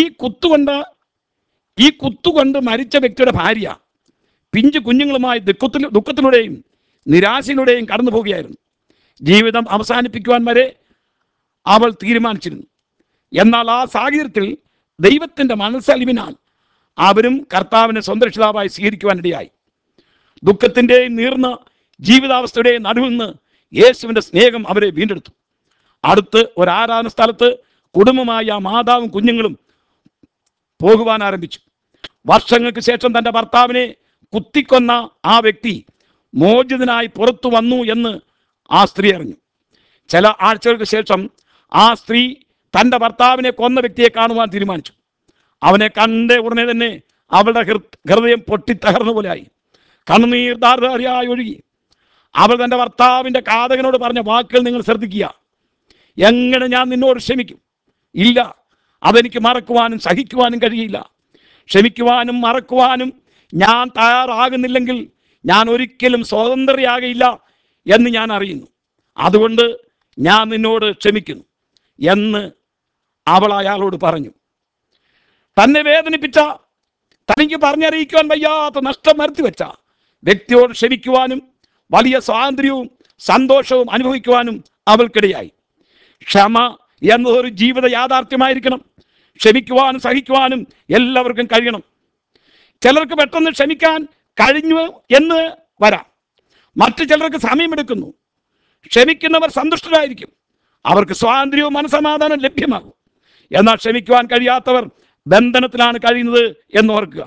കുത്തുകൊണ്ട് മരിച്ച വ്യക്തിയുടെ ഭാര്യ പിഞ്ചു കുഞ്ഞുങ്ങളുമായി ദുഃഖത്തിലൂടെയും നിരാശയിലൂടെയും കടന്നു പോവുകയായിരുന്നു. ജീവിതം അവസാനിപ്പിക്കുവാൻ വരെ അവൾ തീരുമാനിച്ചിരുന്നു. എന്നാൽ ആ സാഹചര്യത്തിൽ ദൈവത്തിൻ്റെ മനസ്സലിവിനാൽ അവരും കർത്താവിനെ സ്വന്തം രക്ഷിതാവായി സ്വീകരിക്കുവാനിടയായി. ദുഃഖത്തിൻ്റെയും നീർന്ന ജീവിതാവസ്ഥയുടെയും നടുവിൽ നിന്ന് യേശുവിൻ്റെ സ്നേഹം അവരെ വീണ്ടെടുത്തു. അടുത്ത് ഒരു ആരാധന സ്ഥലത്ത് കുടുംബമായി ആ മാതാവും കുഞ്ഞുങ്ങളും പോകുവാൻ ആരംഭിച്ചു. വർഷങ്ങൾക്ക് ശേഷം തൻ്റെ ഭർത്താവിനെ കുത്തിക്കൊന്ന ആ വ്യക്തി മോചിതനായി പുറത്തു വന്നു എന്ന് ആ സ്ത്രീ അറിഞ്ഞു. ചില ആഴ്ചകൾക്ക് ശേഷം ആ സ്ത്രീ തൻ്റെ ഭർത്താവിനെ കൊന്ന വ്യക്തിയെ കാണുവാൻ തീരുമാനിച്ചു. അവനെ കണ്ട ഉടനെ തന്നെ അവളുടെ ഹൃദയം പൊട്ടിത്തകർന്ന പോലെയായി. കണ്ണുനീർ ധാരധാരയായി ഒഴുകി. അവൾ തൻ്റെ ഭർത്താവിൻ്റെ ഘാതകനോട് പറഞ്ഞ വാക്കുകൾ നിങ്ങൾ ശ്രദ്ധിക്കുക. എങ്ങനെ ഞാൻ നിന്നോട് ക്ഷമിക്കും? ഇല്ല, അതെനിക്ക് മറക്കുവാനും സഹിക്കുവാനും കഴിയില്ല. ക്ഷമിക്കുവാനും മറക്കുവാനും ഞാൻ തയ്യാറാകുന്നില്ലെങ്കിൽ ഞാൻ ഒരിക്കലും സ്വതന്ത്രയാകയില്ല എന്ന് ഞാൻ അറിയുന്നു. അതുകൊണ്ട് ഞാൻ നിന്നോട് ക്ഷമിക്കുന്നു എന്ന് അവൾ അയാളോട് പറഞ്ഞു. തന്നെ വേദനിപ്പിച്ച, തനിക്ക് പറഞ്ഞറിയിക്കുവാൻ വയ്യാത്ത നഷ്ടം വരുത്തി വെച്ച വ്യക്തിയോട് ക്ഷമിക്കുവാനും വലിയ സ്വാതന്ത്ര്യവും സന്തോഷവും അനുഭവിക്കുവാനും അവൾക്കിടയായി. ക്ഷമ എന്നതൊരു ജീവിത യാഥാർത്ഥ്യമായിരിക്കണം. ക്ഷമിക്കുവാനും സഹിക്കുവാനും എല്ലാവർക്കും കഴിയണം. ചിലർക്ക് പെട്ടെന്ന് ക്ഷമിക്കാൻ കഴിഞ്ഞു എന്ന് വരാം. മറ്റു ചിലർക്ക് സമയമെടുക്കുന്നു. ക്ഷമിക്കുന്നവർ സന്തുഷ്ടരായിരിക്കും. അവർക്ക് സ്വാതന്ത്ര്യവും മനസമാധാനം ലഭ്യമാകും. എന്നാൽ ക്ഷമിക്കുവാൻ കഴിയാത്തവർ ബന്ധനത്തിലാണ് കഴിയുന്നത് എന്നോർക്കുക.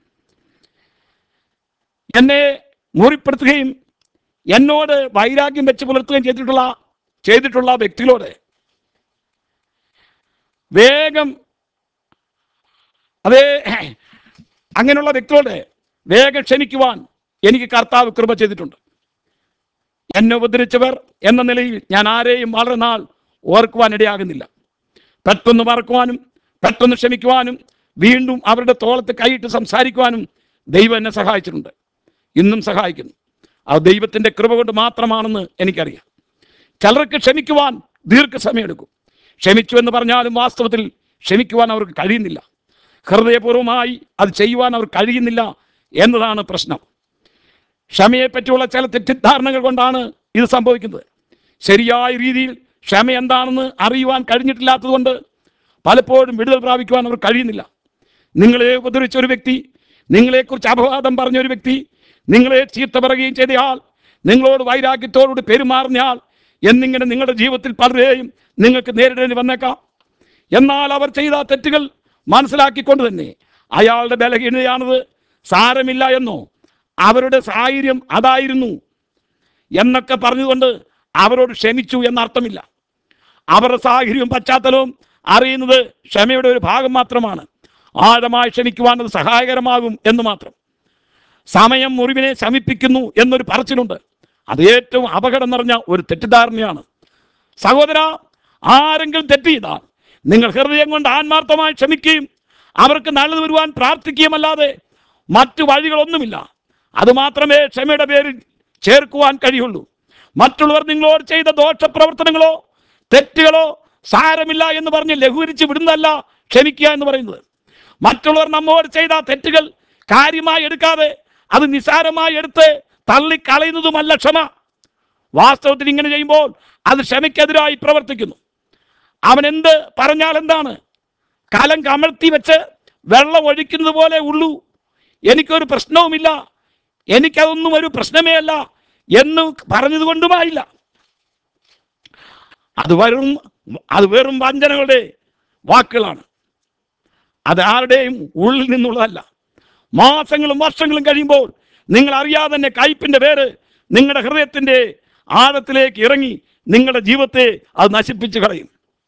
എന്നെ മുറിപ്പെടുത്തുകയും എന്നോട് വൈരാഗ്യം വെച്ച് പുലർത്തുകയും ചെയ്തിട്ടുള്ള വ്യക്തികളോട് വേഗം അങ്ങനെയുള്ള വ്യക്തികളോട് വേഗം ക്ഷമിക്കുവാൻ എനിക്ക് കർത്താവ് കൃപ ചെയ്തിട്ടുണ്ട്. എന്നെ ഉപദ്രവിച്ചവർ എന്ന നിലയിൽ ഞാൻ ആരെയും വളരെ നാൾ ഓർക്കുവാൻ ഇടയാകുന്നില്ല. പെട്ടെന്ന് മറക്കുവാനും പെട്ടെന്ന് ക്ഷമിക്കുവാനും വീണ്ടും അവരുടെ തോളത്ത് കൈയിട്ട് സംസാരിക്കുവാനും ദൈവം എന്നെ സഹായിച്ചിട്ടുണ്ട്, ഇന്നും സഹായിക്കുന്നു. അത് ദൈവത്തിൻ്റെ കൃപ കൊണ്ട് മാത്രമാണെന്ന് എനിക്കറിയാം. ചിലർക്ക് ക്ഷമിക്കുവാൻ ദീർഘസമയമെടുക്കും. ക്ഷമിച്ചു എന്ന് പറഞ്ഞാലും വാസ്തവത്തിൽ ക്ഷമിക്കുവാൻ അവർക്ക് കഴിയുന്നില്ല. ഹൃദയപൂർവ്വമായി അത് ചെയ്യുവാൻ അവർ കഴിയുന്നില്ല എന്നതാണ് പ്രശ്നം. ക്ഷമയെപ്പറ്റിയുള്ള ചില തെറ്റിദ്ധാരണകൾ കൊണ്ടാണ് ഇത് സംഭവിക്കുന്നത്. ശരിയായ രീതിയിൽ ക്ഷമ എന്താണെന്ന് അറിയുവാൻ കഴിഞ്ഞിട്ടില്ലാത്തത് കൊണ്ട് പലപ്പോഴും വിടുതൽ പ്രാപിക്കുവാൻ അവർ കഴിയുന്നില്ല. നിങ്ങളെ ഉപദ്രവിച്ച ഒരു വ്യക്തി, നിങ്ങളെക്കുറിച്ച് അപവാദം പറഞ്ഞ ഒരു വ്യക്തി, നിങ്ങളെ ചീത്ത പറയുകയും ചെയ്തയാൾ, നിങ്ങളോട് വൈരാഗ്യത്തോടുകൂടി പെരുമാറുന്നയാൾ എന്നിങ്ങനെ നിങ്ങളുടെ ജീവിതത്തിൽ പലരെയും നിങ്ങൾക്ക് നേരിടേണ്ടി വന്നേക്കാം. എന്നാൽ അവർ ചെയ്ത തെറ്റുകൾ മനസ്സിലാക്കിക്കൊണ്ട് തന്നെ അയാളുടെ ബലഹീനതയാണത്, സാരമില്ല എന്നോ അവരുടെ സാഹചര്യം അതായിരുന്നു എന്നൊക്കെ പറഞ്ഞുകൊണ്ട് അവരോട് ക്ഷമിച്ചു എന്നർത്ഥമില്ല. അവരുടെ സാഹചര്യവും പശ്ചാത്തലവും അറിയുന്നത് ക്ഷമയുടെ ഒരു ഭാഗം മാത്രമാണ്. ആഴമായി ക്ഷമിക്കുവാൻ അത് സഹായകരമാകും എന്ന് മാത്രം. സമയം മുറിവിനെ ശമിപ്പിക്കുന്നു എന്നൊരു പറച്ചിലുണ്ട്. അത് ഏറ്റവും അപകടം നിറഞ്ഞ ഒരു തെറ്റിദ്ധാരണയാണ്. സഹോദര, ആരെങ്കിലും തെറ്റ് ചെയ്താൽ നിങ്ങൾ ഹൃദയം കൊണ്ട് ആത്മാർത്ഥമായി ക്ഷമിക്കുകയും അവർക്ക് നല്ലത് വരുവാൻ പ്രാർത്ഥിക്കുകയുമല്ലാതെ മറ്റു വഴികളൊന്നുമില്ല. അതുമാത്രമേ ക്ഷമയുടെ പേരിൽ ചേർക്കുവാൻ കഴിയുള്ളൂ. മറ്റുള്ളവർ നിങ്ങളോട് ചെയ്ത ദോഷപ്രവർത്തനങ്ങളോ തെറ്റുകളോ സാരമില്ല എന്ന് പറഞ്ഞ് ലഘൂകരിച്ച് വിടുന്നതല്ല ക്ഷമിക്കുക എന്ന് പറയുന്നത്. മറ്റുള്ളവർ നമ്മോട് ചെയ്ത തെറ്റുകൾ കാര്യമായി എടുക്കാതെ അത് നിസ്സാരമായി എടുത്ത് തള്ളിക്കളയുന്നതുമല്ല ക്ഷമ. വാസ്തവത്തിൽ ഇങ്ങനെ ചെയ്യുമ്പോൾ അത് ക്ഷമയ്ക്കെതിരായി പ്രവർത്തിക്കുന്നു. അവൻ എന്ത് പറഞ്ഞാൽ എന്താണ്? കലം കമഴ്ത്തി വെച്ച് വെള്ളം ഒഴിക്കുന്നത് പോലെ ഉള്ളൂ, എനിക്കൊരു പ്രശ്നവുമില്ല, എനിക്കതൊന്നും ഒരു പ്രശ്നമേ അല്ല എന്ന് പറഞ്ഞതുകൊണ്ടുമായില്ല. അത് വെറും വഞ്ചനകളുടെ വാക്കുകളാണ്. അത് ആരുടെയും ഉള്ളിൽ നിന്നുള്ളതല്ല. മാസങ്ങളും വർഷങ്ങളും കഴിയുമ്പോൾ നിങ്ങൾ അറിയാതെ തന്നെ കയ്പിൻ്റെ പേര് നിങ്ങളുടെ ഹൃദയത്തിൻ്റെ ആഴത്തിലേക്ക് ഇറങ്ങി നിങ്ങളുടെ ജീവിതത്തെ അത് നശിപ്പിച്ച് കളയും.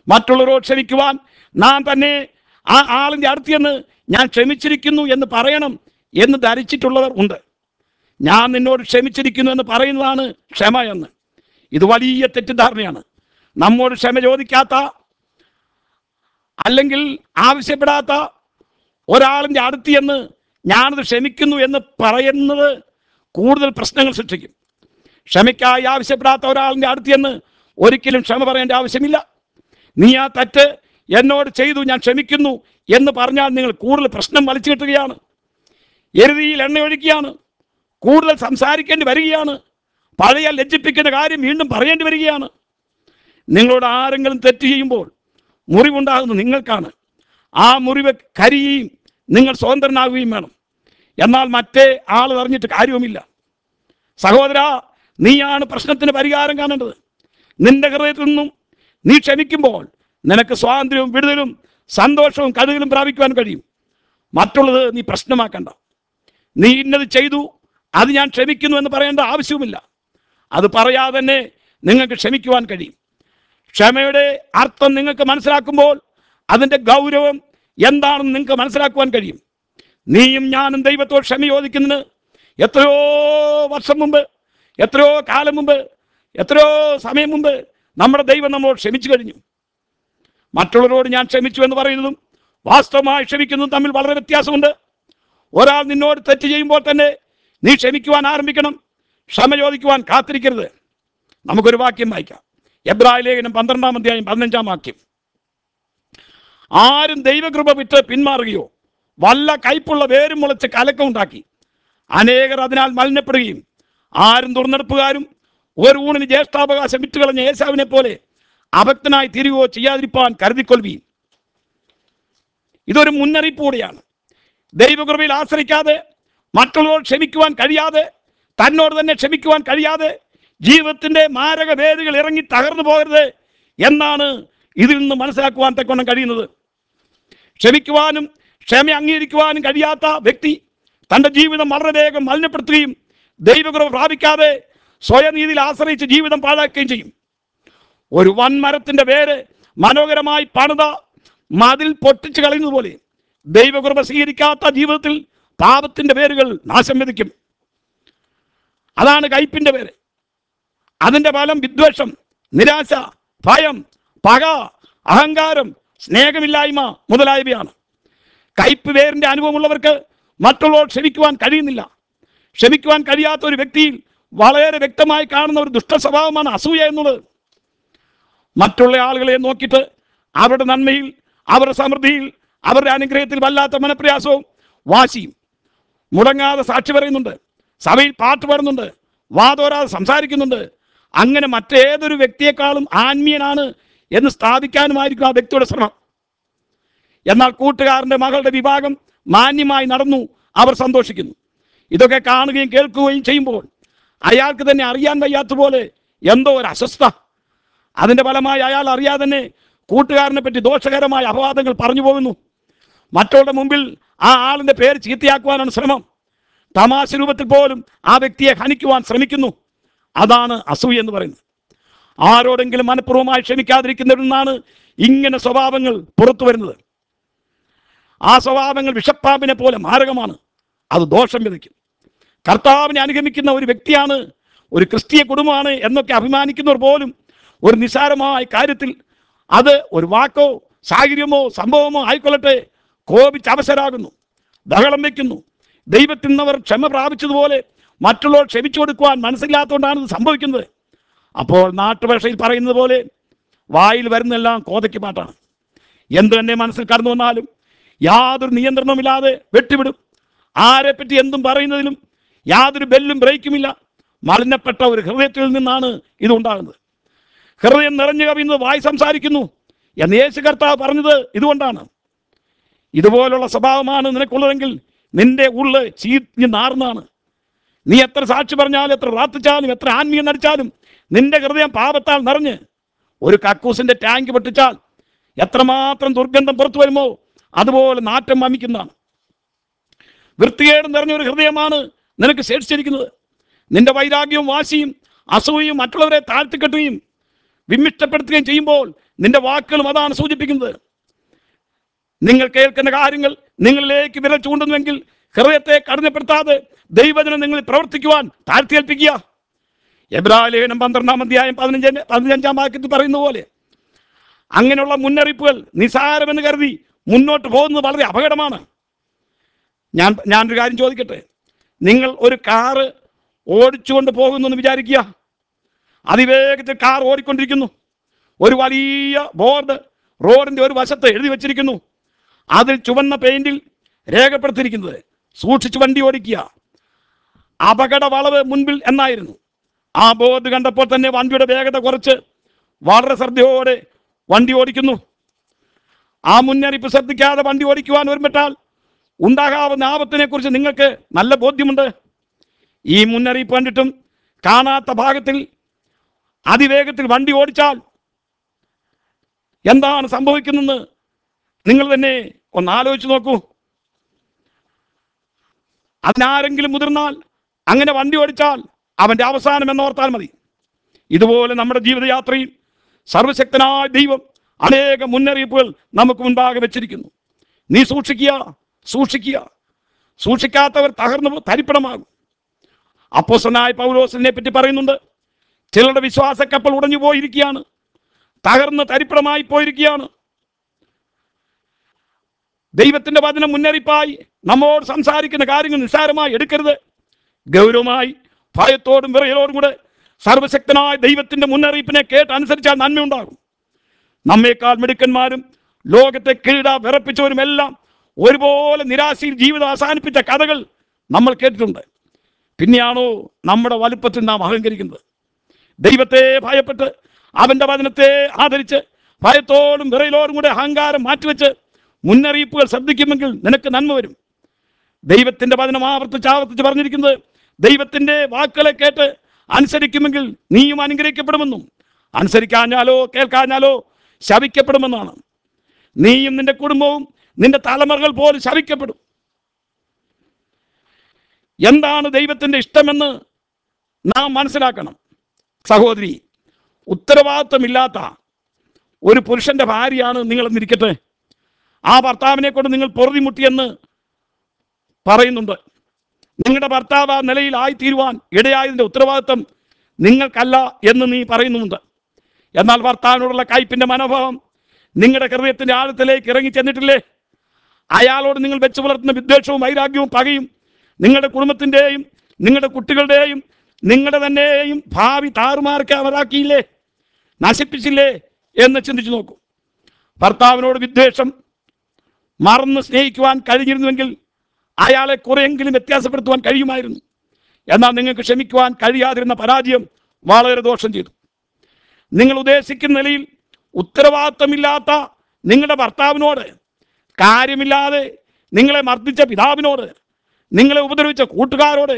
മറ്റുള്ളവരോട് ക്ഷമിക്കുവാൻ നാം തന്നെ ആ ആളിൻ്റെ അടുത്ത് ഞാൻ ക്ഷമിച്ചിരിക്കുന്നു എന്ന് പറയണം എന്ന് ധരിച്ചിട്ടുള്ളവർ ഉണ്ട്. ഞാൻ നിന്നോട് ക്ഷമിച്ചിരിക്കുന്നു എന്ന് പറയുന്നതാണ് ക്ഷമ എന്ന്. ഇത് വലിയ തെറ്റിദ്ധാരണയാണ്. നമ്മോട് ക്ഷമ ചോദിക്കാത്ത അല്ലെങ്കിൽ ആവശ്യപ്പെടാത്ത ഒരാളിൻ്റെ അടുത്ത് ഞാനത് ക്ഷമിക്കുന്നു എന്ന് പറയുന്നത് കൂടുതൽ പ്രശ്നങ്ങൾ സൃഷ്ടിക്കും. ക്ഷമയ്ക്കായി ആവശ്യപ്പെടാത്ത ഒരാളിൻ്റെ അടുത്ത് ഒരിക്കലും ക്ഷമ പറയേണ്ട ആവശ്യമില്ല. നീ ആ തെറ്റ് എന്നോട് ചെയ്തു, ഞാൻ ക്ഷമിക്കുന്നു എന്ന് പറഞ്ഞാൽ നിങ്ങൾ കൂടുതൽ പ്രശ്നം വലിച്ചു കിട്ടുകയാണ്, എരുതിയിൽ എണ്ണ ഒഴിക്കുകയാണ്, കൂടുതൽ സംസാരിക്കേണ്ടി വരികയാണ്, പഴയ ലജ്ജിപ്പിക്കുന്ന കാര്യം വീണ്ടും പറയേണ്ടി വരികയാണ്. നിങ്ങളോട് ആരെങ്കിലും തെറ്റ് ചെയ്യുമ്പോൾ മുറിവുണ്ടാകുന്നത് നിങ്ങൾക്കാണ്. ആ മുറിവ് കരിയുകയും നിങ്ങൾ സ്വതന്ത്രനാകുകയും വേണം. എന്നാൽ മറ്റേ ആൾ അറിഞ്ഞിട്ട് കാര്യവുമില്ല. സഹോദര, നീയാണ് പ്രശ്നത്തിന് പരിഹാരം കാണേണ്ടത്. നിന്റെ ഹൃദയത്തിൽ നിന്നും നീ ക്ഷമിക്കുമ്പോൾ നിനക്ക് സ്വാതന്ത്ര്യവും വിടുതലും സന്തോഷവും കരുതലും പ്രാപിക്കുവാൻ കഴിയും. മറ്റുള്ളത് നീ പ്രശ്നമാക്കണ്ട. നീ ഇന്നത് ചെയ്തു, അത് ഞാൻ ക്ഷമിക്കുന്നു എന്ന് പറയേണ്ട ആവശ്യവുമില്ല. അത് പറയാതെ തന്നെ നിങ്ങൾക്ക് ക്ഷമിക്കുവാൻ കഴിയും. ക്ഷമയുടെ അർത്ഥം നിങ്ങൾക്ക് മനസ്സിലാക്കുമ്പോൾ അതിൻ്റെ ഗൗരവം എന്താണെന്ന് നിങ്ങൾക്ക് മനസ്സിലാക്കുവാൻ കഴിയും. നീയും ഞാനും ദൈവത്തോട് ക്ഷമ ചോദിക്കുന്നതിന് എത്രയോ വർഷം മുമ്പ്, എത്രയോ കാലം മുമ്പ്, എത്രയോ സമയം മുമ്പ് നമ്മുടെ ദൈവം നമ്മോട് ക്ഷമിച്ചു കഴിഞ്ഞു. മറ്റുള്ളവരോട് ഞാൻ ക്ഷമിച്ചു എന്ന് പറയുന്നതും വാസ്തവമായി ക്ഷമിക്കുന്നതും തമ്മിൽ വളരെ വ്യത്യാസമുണ്ട്. ഒരാൾ നിന്നോട് തെറ്റ് ചെയ്യുമ്പോൾ തന്നെ നീ ക്ഷമിക്കുവാൻ ആരംഭിക്കണം, ക്ഷമ ചോദിക്കുവാൻ കാത്തിരിക്കരുത്. നമുക്കൊരു വാക്യം വായിക്കാം. എബ്രായ ലേഖനം 12-ാം അധ്യായം 15-ാം വാക്യം. ആരും ദൈവകൃപ വിട്ട് പിന്മാറുകയോ വല്ല കയ്പുള്ള വേരും മുളച്ച് കലക്കമുണ്ടാക്കി അനേകർ അതിനാൽ മലിനപ്പെടുകയും ആരും തുറന്നെടുപ്പുകാരും ഒരു ഊണിന് ജ്യേഷ്ഠാവകാശം വിറ്റുകളഞ്ഞ ഏശാവിനെ പോലെ അഭക്തനായി തിരികോ ചെയ്യാതിരിപ്പാൻ കരുതിക്കൊള്ളുവീൻ. ഇതൊരു മുന്നറിയിപ്പ് കൂടിയാണ്. ദൈവകൃപയിൽ ആശ്രയിക്കാതെ, മറ്റുള്ളവരോട് ക്ഷമിക്കുവാൻ കഴിയാതെ, തന്നോട് തന്നെ ക്ഷമിക്കുവാൻ കഴിയാതെ ജീവിതത്തിൻ്റെ മാരക വേദികൾ ഇറങ്ങി തകർന്നു പോകരുത് എന്നാണ് ഇതിൽ നിന്ന് മനസ്സിലാക്കുവാൻ തക്കവണ്ണം കഴിയുന്നത്. ക്ഷമിക്കുവാനും ക്ഷമ അംഗീകരിക്കുവാനും കഴിയാത്ത വ്യക്തി തൻ്റെ ജീവിതം വളരെ വേഗം മലിനപ്പെടുത്തുകയും ദൈവകൃപ പ്രാപിക്കാതെ സ്വയനീതിയിൽ ആശ്രയിച്ച് ജീവിതം പാഴാക്കുകയും ചെയ്യും. ഒരു വൻമരത്തിൻ്റെ വേര് മനോഹരമായി പണിത മതിൽ പൊട്ടിച്ചു കളയുന്നത് പോലെ ദൈവകൃപ സ്വീകരിക്കാത്ത ജീവിതത്തിൽ പാപത്തിൻ്റെ വേരുകൾ നാശം വിധിക്കും. അതാണ് കയ്പിൻ്റെ പേര്. അതിൻ്റെ ഫലം വിദ്വേഷം, നിരാശ, ഭയം, പക, അഹങ്കാരം, സ്നേഹമില്ലായ്മ മുതലായവയാണ്. കയ്പ് വേരിൻ്റെ അനുഭവമുള്ളവർക്ക് മറ്റുള്ളവർ ക്ഷമിക്കുവാൻ കഴിയുന്നില്ല. ക്ഷമിക്കുവാൻ കഴിയാത്ത ഒരു വ്യക്തിയിൽ വളരെ വ്യക്തമായി കാണുന്ന ഒരു ദുഷ്ടസ്വഭാവമാണ് അസൂയ എന്നുള്ളത്. മറ്റുള്ള ആളുകളെ നോക്കിയിട്ട് അവരുടെ നന്മയിൽ, അവരുടെ സമൃദ്ധിയിൽ, അവരുടെ അനുഗ്രഹത്തിൽ വല്ലാത്ത മനപ്രയാസവും വാശിയും. മുടങ്ങാതെ സാക്ഷി പറയുന്നുണ്ട്, സഭയിൽ പാട്ട് പാടുന്നുണ്ട്, വാതോരാതെ സംസാരിക്കുന്നുണ്ട്. അങ്ങനെ മറ്റേതൊരു വ്യക്തിയെക്കാളും ആത്മീയനാണ് എന്ന് സ്ഥാപിക്കാനുമായിരിക്കും ആ വ്യക്തിയുടെ ശ്രമം. എന്നാൽ കൂട്ടുകാരൻ്റെ മകളുടെ വിവാഹം മാന്യമായി നടന്നു, അവർ സന്തോഷിക്കുന്നു. ഇതൊക്കെ കാണുകയും കേൾക്കുകയും ചെയ്യുമ്പോൾ അയാൾക്ക് തന്നെ അറിയാൻ വയ്യാത്ത പോലെ എന്തോ ഒരു അസ്വസ്ഥ. അതിൻ്റെ ഫലമായി അയാൾ അറിയാതെ തന്നെ കൂട്ടുകാരനെ പറ്റി ദോഷകരമായ അപവാദങ്ങൾ പറഞ്ഞു പോകുന്നു. മറ്റുള്ളവരുടെ മുമ്പിൽ ആ ആളിൻ്റെ പേര് ചീത്തയാക്കുവാനാണ് ശ്രമം. തമാശ രൂപത്തിൽ പോലും ആ വ്യക്തിയെ ഹനിക്കുവാൻ ശ്രമിക്കുന്നു. അതാണ് അസൂയ എന്ന് പറയുന്നത്. ആരോടെങ്കിലും മനഃപൂർവ്വമായി ക്ഷമിക്കാതിരിക്കുന്നതിൽ നിന്നാണ് ഇങ്ങനെ സ്വഭാവങ്ങൾ പുറത്തു വരുന്നത്. ആ സ്വഭാവങ്ങൾ വിഷപ്പാമ്പിനെ പോലെ മാരകമാണ്. അത് ദോഷം വിതയ്ക്കും. കർത്താവിനെ അനുഗമിക്കുന്ന ഒരു വ്യക്തിയാണ്, ഒരു ക്രിസ്തീയ കുടുംബമാണ് എന്നൊക്കെ അഭിമാനിക്കുന്നവർ പോലും ഒരു നിസ്സാരമായ കാര്യത്തിൽ, അത് ഒരു വാക്കോ സാഹചര്യമോ സംഭവമോ ആയിക്കൊള്ളട്ടെ, കോപിച്ച് അവശരാകുന്നു, ബഹളം വയ്ക്കുന്നു. ദൈവത്തിൽ നിന്നവർ ക്ഷമ പ്രാപിച്ചതുപോലെ മറ്റുള്ളവർ ക്ഷമിച്ചു കൊടുക്കുവാൻ മനസ്സില്ലാത്തതുകൊണ്ടാണ് ഇത് സംഭവിക്കുന്നത്. അപ്പോൾ നാട്ടുഭാഷയിൽ പറയുന്നത് പോലെ വായിൽ വരുന്നെല്ലാം കോതയ്ക്ക് പാട്ടാണ്. എന്ത് തന്നെ മനസ്സിൽ കടന്നു വന്നാലും യാതൊരു നിയന്ത്രണവുമില്ലാതെ വെട്ടിവിടും. ആരെപ്പറ്റി എന്തും പറയുന്നതിലും യാതൊരു ബെല്ലും ബ്രേക്കുമില്ല. മലിനപ്പെട്ട ഒരു ഹൃദയത്തിൽ നിന്നാണ് ഇതുണ്ടാകുന്നത്. ഹൃദയം നിറഞ്ഞു കവിയുന്നത് വായി സംസാരിക്കുന്നു എന്ന് യേശു കർത്താവ് പറഞ്ഞത് ഇതുകൊണ്ടാണ്. ഇതുപോലുള്ള സ്വഭാവമാണ് നിനക്കുള്ളതെങ്കിൽ നിന്റെ ഉള്ള് ചീഞ്ഞ് നാറുന്നതാണ്. നീ എത്ര സാക്ഷി പറഞ്ഞാലും, എത്ര പ്രാർത്ഥിച്ചാലും, എത്ര ആത്മീയം നടിച്ചാലും നിന്റെ ഹൃദയം പാപത്താൽ നിറഞ്ഞ് ഒരു കക്കൂസിൻ്റെ ടാങ്ക് പൊട്ടിച്ചാൽ എത്രമാത്രം ദുർഗന്ധം പുറത്തു വരുമോ അതുപോലെ നാറ്റം വമിക്കുന്നതാണ്. വൃത്തികേട് നിറഞ്ഞൊരു ഹൃദയമാണ് നിനക്ക് ശേഷിച്ചിരിക്കുന്നത്. നിന്റെ വൈരാഗ്യവും വാശിയും അസൂയയും മറ്റുള്ളവരെ താഴ്ത്തിക്കെട്ടുകയും വിമിഷ്ടപ്പെടുത്തുകയും ചെയ്യുമ്പോൾ നിന്റെ വാക്കുകളും അതാണ് സൂചിപ്പിക്കുന്നത്. നിങ്ങൾ കേൾക്കുന്ന കാര്യങ്ങൾ നിങ്ങളിലേക്ക് വിരൽ ചൂണ്ടുന്നുവെങ്കിൽ ഹൃദയത്തെ കഠിനപ്പെടുത്താതെ ദൈവജനം നിങ്ങളിൽ പ്രവർത്തിക്കുവാൻ താഴ്ത്തിയേൽപ്പിക്കുക. എബ്രായലേഖനം 12-ാം അധ്യായം 15-ാം വാക്യത്തിൽ പറയുന്ന പോലെ അങ്ങനെയുള്ള മുന്നറിയിപ്പുകൾ നിസാരമെന്ന് കരുതി മുന്നോട്ട് പോകുന്നത് വളരെ അപകടമാണ്. ഞാനൊരു കാര്യം ചോദിക്കട്ടെ. നിങ്ങൾ ഒരു കാറ് ഓടിച്ചുകൊണ്ട് പോകുന്നു എന്ന് വിചാരിക്കുക. അതിവേഗത്തിൽ കാർ ഓടിക്കൊണ്ടിരിക്കുന്നു. ഒരു വലിയ ബോർഡ് റോഡിന്റെ ഒരു വശത്ത് എഴുതി വച്ചിരിക്കുന്നു. അതിൽ ചുവന്ന പെയിന്റിൽ രേഖപ്പെടുത്തിയിരിക്കുന്നത് സൂക്ഷിച്ച് വണ്ടി ഓടിക്കുക, അപകട വളവ് മുൻപിൽ എന്നായിരുന്നു. ആ ബോർഡ് കണ്ടപ്പോൾ തന്നെ വണ്ടിയുടെ വേഗത കുറച്ച് വളരെ ശ്രദ്ധയോടെ വണ്ടി ഓടിക്കുന്നു. ആ മുന്നറിയിപ്പ് ശ്രദ്ധിക്കാതെ വണ്ടി ഓടിക്കുവാൻ ഒരുമിട്ടാൽ ഉണ്ടാകാവുന്ന ആപത്തിനെ കുറിച്ച് നിങ്ങൾക്ക് നല്ല ബോധ്യമുണ്ട്. ഈ മുന്നറിയിപ്പ് കണ്ടിട്ടും കാണാത്ത ഭാഗത്തിൽ അതിവേഗത്തിൽ വണ്ടി ഓടിച്ചാൽ എന്താണ് സംഭവിക്കുന്നതെന്ന് നിങ്ങൾ തന്നെ ഒന്ന് ആലോചിച്ച് നോക്കൂ. അതിനാരെങ്കിലും മുതിർന്നാൽ, അങ്ങനെ വണ്ടി ഓടിച്ചാൽ അവൻ്റെ അവസാനം എന്നോർത്താൽ മതി. ഇതുപോലെ നമ്മുടെ ജീവിതയാത്രയിൽ സർവശക്തനായ ദൈവം അനേക മുന്നറിയിപ്പുകൾ നമുക്ക് മുൻപാകെ വെച്ചിരിക്കുന്നു. നീ സൂക്ഷിക്കുക. സൂക്ഷിക്കാത്തവർ തകർന്നു തരിപ്പണമാകും. അപ്പോസ്തലനായ പൗലോസിനെ പറ്റി പറയുന്നുണ്ട്, ചിലരുടെ വിശ്വാസ കപ്പൽ ഉടഞ്ഞു പോയിരിക്കുകയാണ്, തകർന്ന് തരിപ്പണമായി പോയിരിക്കുകയാണ്. ദൈവത്തിന്റെ വചനം മുന്നറിയിപ്പായി നമ്മോട് സംസാരിക്കുന്ന കാര്യങ്ങൾ നിസ്സാരമായി എടുക്കരുത്. ഗൗരവമായി ഭയത്തോടും വിറയലോടും കൂടെ സർവശക്തനായ ദൈവത്തിന്റെ മുന്നറിയിപ്പിനെ കേട്ട് അനുസരിച്ചാൽ നന്മയുണ്ടാകും. നമ്മേക്കാൾ മിടുക്കന്മാരും ലോകത്തെ വിറപ്പിച്ചവരും എല്ലാം ഒരുപോലെ നിരാശയിൽ ജീവിതം അവസാനിപ്പിച്ച കഥകൾ നമ്മൾ കേട്ടിട്ടുണ്ട്. പിന്നെയാണോ നമ്മുടെ വലുപ്പത്തിൽ നാം അഹങ്കരിക്കുന്നത്? ദൈവത്തെ ഭയപ്പെട്ട് അവന്റെ വചനത്തെ ആദരിച്ച് ഭയത്തോടും വിറയലോടും കൂടെ അഹങ്കാരം മാറ്റിവെച്ച് മുന്നറിയിപ്പുകൾ ശ്രദ്ധിക്കുമെങ്കിൽ നിനക്ക് നന്മ വരും. ദൈവത്തിന്റെ വചനം ആവർത്തിച്ച് പറഞ്ഞിരിക്കുന്നത്, ദൈവത്തിന്റെ വാക്കുകളെ കേട്ട് അനുസരിക്കുമെങ്കിൽ നീയും അനുഗ്രഹിക്കപ്പെടുമെന്നും അനുസരിക്കാഞ്ഞാലോ കേൾക്കാഞ്ഞാലോ ശപിക്കപ്പെടുമെന്നാണ്. നീയും നിന്റെ കുടുംബവും നിന്റെ തലമുറകൾ പോലും ശപിക്കപ്പെടും. എന്താണ് ദൈവത്തിന്റെ ഇഷ്ടമെന്ന് നാം മനസ്സിലാക്കണം. സഹോദരി, ഉത്തരവാദിത്വമില്ലാത്ത ഒരു പുരുഷന്റെ ഭാര്യയാണ് നിങ്ങളെന്നിരിക്കട്ടെ. ആ ഭർത്താവിനെ കൊണ്ട് നിങ്ങൾ പൊറുതിമുട്ടിയെന്ന് പറയുന്നുണ്ട്. നിങ്ങളുടെ ഭർത്താവ് ആ നിലയിൽ ആയിത്തീരുവാൻ ഇടയായതിൻ്റെ ഉത്തരവാദിത്വം നിങ്ങൾക്കല്ല എന്ന് നീ പറയുന്നുമുണ്ട്. എന്നാൽ ഭർത്താവിനോടുള്ള കയ്പിന്റെ മനോഭാവം നിങ്ങളുടെ ഹൃദയത്തിന്റെ ആഴത്തിലേക്ക് ഇറങ്ങി ചെന്നിട്ടില്ലേ? അയാളോട് നിങ്ങൾ വെച്ച് പുലർത്തുന്ന വിദ്വേഷവും വൈരാഗ്യവും പകയും നിങ്ങളുടെ കുടുംബത്തിൻ്റെയും നിങ്ങളുടെ കുട്ടികളുടെയും നിങ്ങളുടെ തന്നെയും ഭാവി താറുമാറാക്കിയില്ലേ, നശിപ്പിച്ചില്ലേ എന്ന് ചിന്തിച്ചു നോക്കൂ. ഭർത്താവിനോട് വിദ്വേഷം മറന്ന് സ്നേഹിക്കുവാൻ കഴിഞ്ഞിരുന്നുവെങ്കിൽ അയാളെ കുറെയെങ്കിലും വ്യത്യാസപ്പെടുത്തുവാൻ കഴിയുമായിരുന്നു. എന്നാൽ നിങ്ങൾക്ക് ക്ഷമിക്കുവാൻ കഴിയാതിരുന്ന പരാജയം വളരെ ദോഷം ചെയ്തു. നിങ്ങൾ ഉദ്ദേശിക്കുന്ന നിലയിൽ ഉത്തരവാദിത്വമില്ലാത്ത നിങ്ങളുടെ ഭർത്താവിനോട്, കാര്യമില്ലാതെ നിങ്ങളെ മർദ്ദിച്ച പിതാവിനോട്, നിങ്ങളെ ഉപദ്രവിച്ച കൂട്ടുകാരോട്,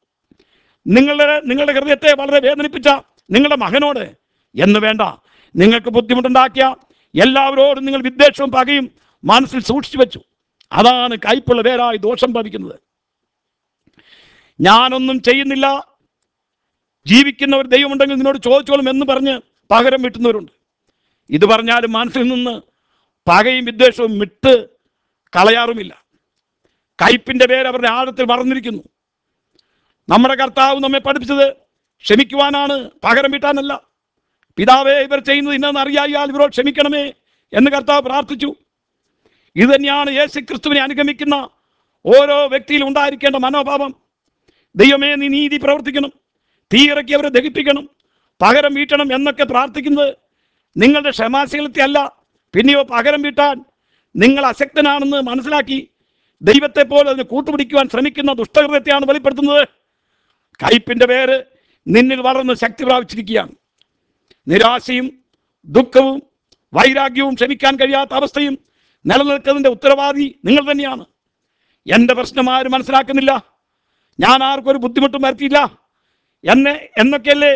നിങ്ങളുടെ ഹൃദയത്തെ വളരെ വേദനിപ്പിച്ച നിങ്ങളുടെ മകനോട് എന്ന് വേണ്ട, നിങ്ങൾക്ക് ബുദ്ധിമുട്ടുണ്ടാക്കിയ എല്ലാവരോടും നിങ്ങൾ വിദ്വേഷവും പകയും മനസ്സിൽ സൂക്ഷിച്ചു വെച്ചു. അതാണ് കയ്പുള്ള വേരായി ദോഷം ഭവിക്കുന്നത്. ഞാനൊന്നും ചെയ്യുന്നില്ല, ജീവിക്കുന്ന ഒരു ദൈവമുണ്ടെങ്കിൽ നിന്നോട് ചോദിച്ചോളും എന്ന് പറഞ്ഞ് പകരം വീട്ടുന്നവരുണ്ട്. ഇത് പറഞ്ഞാലും മനസ്സിൽ നിന്ന് പകയും വിദ്വേഷവും വിട്ട് കളയാറുമില്ല. കയ്പിന്റെ പേര് അവരുടെ ആഴത്തിൽ മറന്നിരിക്കുന്നു. നമ്മുടെ കർത്താവ് നമ്മെ പഠിപ്പിച്ചത് ക്ഷമിക്കുവാനാണ്, പകരം വീട്ടാനല്ല. പിതാവേ, ഇവർ ചെയ്യുന്നത് ഇന്നെന്ന് അറിയായാൽ ഇവരോട് ക്ഷമിക്കണമേ എന്ന് കർത്താവ് പ്രാർത്ഥിച്ചു. ഇത് തന്നെയാണ് യേശു ക്രിസ്തുവിനെ അനുഗമിക്കുന്ന ഓരോ വ്യക്തിയിലും ഉണ്ടായിരിക്കേണ്ട മനോഭാവം. ദൈവമേ, നീ നീതി പ്രവർത്തിക്കണം, തീയിറക്കി അവരെ ദഹിപ്പിക്കണം, പകരം വീട്ടണം എന്നൊക്കെ പ്രാർത്ഥിക്കുന്നത് നിങ്ങളുടെ ക്ഷമാശീലത്തെ അല്ല, പിന്നെയോ പകരം വീട്ടാൻ നിങ്ങൾ അശക്തനാണെന്ന് മനസ്സിലാക്കി ദൈവത്തെ പോലെ അതിന് കൂട്ടുപിടിക്കുവാൻ ശ്രമിക്കുന്ന ദുഷ്ടഹൃദയത്തെയാണ് വെളിപ്പെടുത്തുന്നത്. കയ്പിന്റെ പേര് നിന്നിൽ വളർന്ന് ശക്തി പ്രാപിച്ചിരിക്കുകയാണ്. നിരാശയും ദുഃഖവും വൈരാഗ്യവും ക്ഷമിക്കാൻ കഴിയാത്ത അവസ്ഥയും നിലനിൽക്കുന്നതിൻ്റെ ഉത്തരവാദി നിങ്ങൾ തന്നെയാണ്. എൻ്റെ പ്രശ്നം ആരും മനസ്സിലാക്കുന്നില്ല, ഞാൻ ആർക്കൊരു ബുദ്ധിമുട്ടും വരുത്തിയില്ല എന്നൊക്കെയല്ലേ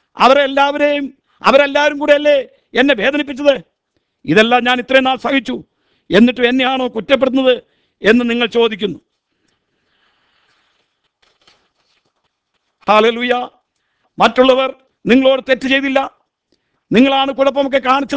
അവരെല്ലാവരും കൂടെയല്ലേ എന്നെ വേദനിപ്പിച്ചത്. ഇതെല്ലാം ഞാൻ ഇത്രയും നാൾ സഹിച്ചു, എന്നിട്ടും എന്നെയാണോ കുറ്റപ്പെടുത്തുന്നത് എന്ന് നിങ്ങൾ ചോദിക്കുന്നു. ഹല്ലേലൂയ. മറ്റുള്ളവർ നിങ്ങളോട് തെറ്റ് ചെയ്തില്ല, നിങ്ങളാണ് കുഴപ്പമൊക്കെ കാണിച്ചത്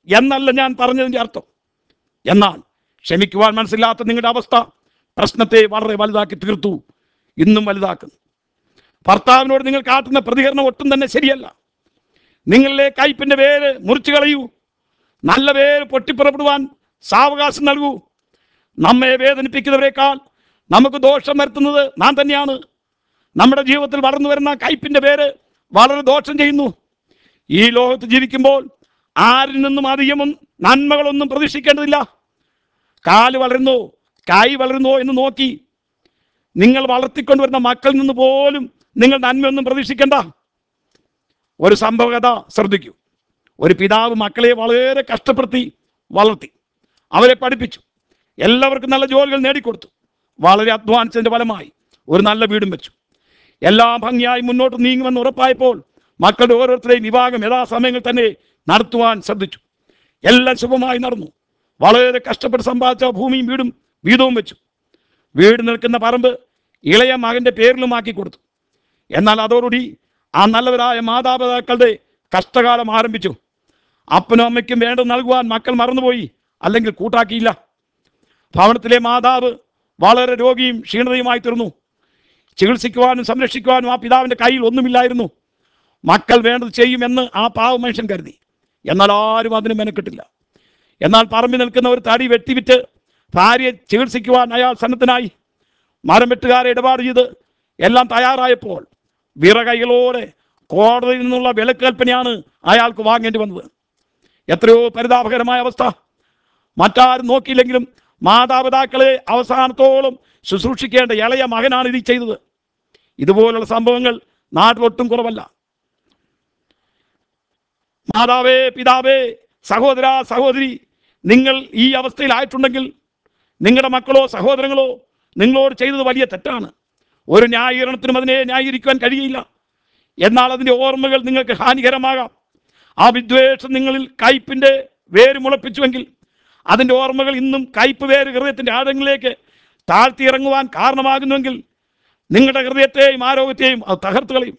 എന്നല്ല ഞാൻ പറഞ്ഞതിൻ്റെ അർത്ഥം. എന്നാൽ ക്ഷമിക്കുവാൻ മനസ്സില്ലാത്ത നിങ്ങളുടെ അവസ്ഥ പ്രശ്നത്തെ വളരെ വലുതാക്കി തീർത്തു, ഇന്നും വലുതാക്കുന്നു. ഭർത്താവിനോട് നിങ്ങൾ കാട്ടുന്ന പ്രതികരണം ഒട്ടും തന്നെ ശരിയല്ല. നിങ്ങളിലെ കയ്പിൻ്റെ വേര് മുറിച്ചു കളയൂ. നല്ല വേര് പൊട്ടിപ്പുറപ്പെടുവാൻ സാവകാശം നൽകൂ. നമ്മെ വേദനിപ്പിക്കുന്നവരെക്കാൾ നമുക്ക് ദോഷം വരുത്തുന്നത് നാം തന്നെയാണ്. നമ്മുടെ ജീവിതത്തിൽ വളർന്നു വരുന്ന കയ്പിൻ്റെ വേര് വളരെ ദോഷം ചെയ്യുന്നു. ഈ ലോകത്ത് ജീവിക്കുമ്പോൾ ആരിൽ നിന്നും അധികമൊന്നും നന്മകളൊന്നും പ്രതീക്ഷിക്കേണ്ടതില്ല. കാല് വളരുന്നോ കൈ വളരുന്നോ എന്ന് നോക്കി നിങ്ങൾ വളർത്തിക്കൊണ്ടുവരുന്ന മക്കളിൽ നിന്ന് പോലും നിങ്ങൾ നന്മയൊന്നും പ്രതീക്ഷിക്കേണ്ട. ഒരു സംഭവകഥ ശ്രദ്ധിക്കൂ. ഒരു പിതാവ് മക്കളെ വളരെ കഷ്ടപ്പെടുത്തി വളർത്തി, അവരെ പഠിപ്പിച്ചു, എല്ലാവർക്കും നല്ല ജോലികൾ നേടിക്കൊടുത്തു. വളരെ അധ്വാനിച്ചതിൻ്റെ ഫലമായി ഒരു നല്ല വീടും വെച്ചു. എല്ലാം ഭംഗിയായി മുന്നോട്ട് നീങ്ങുമെന്ന് ഉറപ്പായപ്പോൾ മക്കളുടെ ഓരോരുത്തരെയും വിവാഹം യഥാസമയങ്ങളിൽ തന്നെ നടത്തുവാൻ ശ്രദ്ധിച്ചു. എല്ലാം ശുഭമായി നടന്നു. വളരെ കഷ്ടപ്പെട്ട് സമ്പാദിച്ച ഭൂമിയും വീതവും വെച്ചു. വീട് നിൽക്കുന്ന പറമ്പ് ഇളയ മകൻ്റെ പേരിലുമാക്കി കൊടുത്തു. എന്നാൽ അതോടുകൂടി ആ നല്ലവരായ മാതാപിതാക്കളുടെ കഷ്ടകാലം ആരംഭിച്ചു. അപ്പനും അമ്മയ്ക്കും വേണ്ടത് നൽകുവാൻ മക്കൾ മറന്നുപോയി, അല്ലെങ്കിൽ കൂട്ടാക്കിയില്ല. ഭവനത്തിലെ മാതാവ് വളരെ രോഗിയും ക്ഷീണിതയുമായി തീർന്നു. ചികിത്സിക്കുവാനും സംരക്ഷിക്കുവാനും ആ പിതാവിൻ്റെ കയ്യിൽ ഒന്നുമില്ലായിരുന്നു. മക്കൾ വേണ്ടത് ചെയ്യുമെന്ന് ആ പാവ മനുഷ്യൻ കരുതി. എന്നാൽ ആരും അതിന് മെനക്കെട്ടില്ല. എന്നാൽ പറമ്പിൽ നിൽക്കുന്ന ഒരു തടി വെട്ടിവിറ്റ് ഭാര്യയെ ചികിത്സിക്കുവാൻ അയാൾ സന്നദ്ധനായി. മരം വെട്ടുകാരെ ഇടപാട് ചെയ്ത് എല്ലാം തയ്യാറായപ്പോൾ വിറകൈകളോടെ കോടതിയിൽ നിന്നുള്ള വിലക്കൽപ്പനയാണ് അയാൾക്ക് വാങ്ങേണ്ടി വന്നത്. എത്രയോ പരിതാപകരമായ അവസ്ഥ. മറ്റാരും നോക്കിയില്ലെങ്കിലും മാതാപിതാക്കളെ അവസാനത്തോളം ശുശ്രൂഷിക്കേണ്ട ഇളയ മകനാണ് ഇത് ചെയ്തത്. ഇതുപോലുള്ള സംഭവങ്ങൾ നാട്ടിലൊട്ടും കുറവല്ല. മാതാവേ, പിതാവേ, സഹോദര, സഹോദരി, നിങ്ങൾ ഈ അവസ്ഥയിലായിട്ടുണ്ടെങ്കിൽ നിങ്ങളുടെ മക്കളോ സഹോദരങ്ങളോ നിങ്ങളോട് ചെയ്തത് വലിയ തെറ്റാണ്. ഒരു ന്യായീകരണത്തിനും അതിനെ ന്യായീകരിക്കുവാൻ കഴിയില്ല. എന്നാൽ അതിൻ്റെ ഓർമ്മകൾ നിങ്ങൾക്ക് ഹാനികരമാകാം. ആ വിദ്വേഷം നിങ്ങളിൽ കയ്പിൻ്റെ വേര് മുളപ്പിച്ചുവെങ്കിൽ അതിൻ്റെ ഓർമ്മകൾ ഇന്നും കയ്പ് വേര് ഹൃദയത്തിൻ്റെ ആഴങ്ങളിലേക്ക് താഴ്ത്തിയിറങ്ങുവാൻ കാരണമാകുന്നുവെങ്കിൽ നിങ്ങളുടെ ഹൃദയത്തെയും ആരോഗ്യത്തെയും അത് തകർത്ത് കളയും.